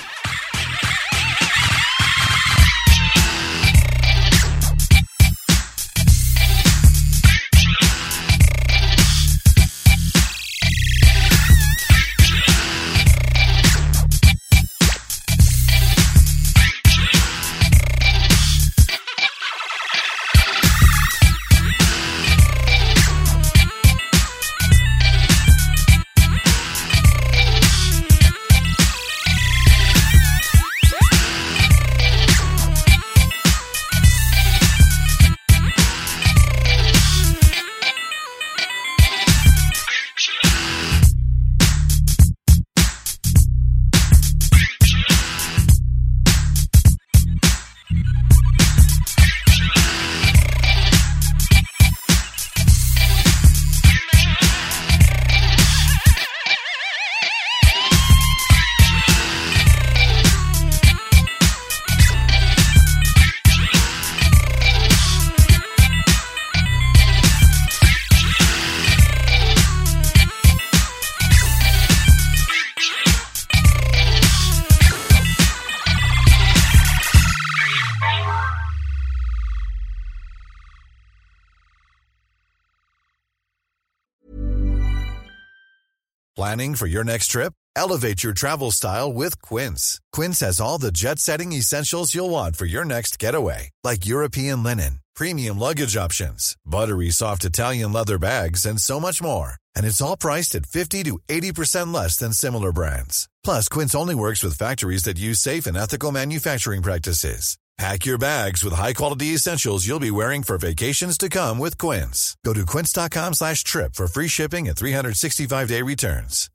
Planning for your next trip? Elevate your travel style with Quince. Quince has all the jet-setting essentials you'll want for your next getaway, like European linen, premium luggage options, buttery soft Italian leather bags, and so much more. And it's all priced at 50 to 80% less than similar brands. Plus, Quince only works with factories that use safe and ethical manufacturing practices. Pack your bags with high-quality essentials you'll be wearing for vacations to come with Quince. Go to quince.com/trip for free shipping and 365-day returns.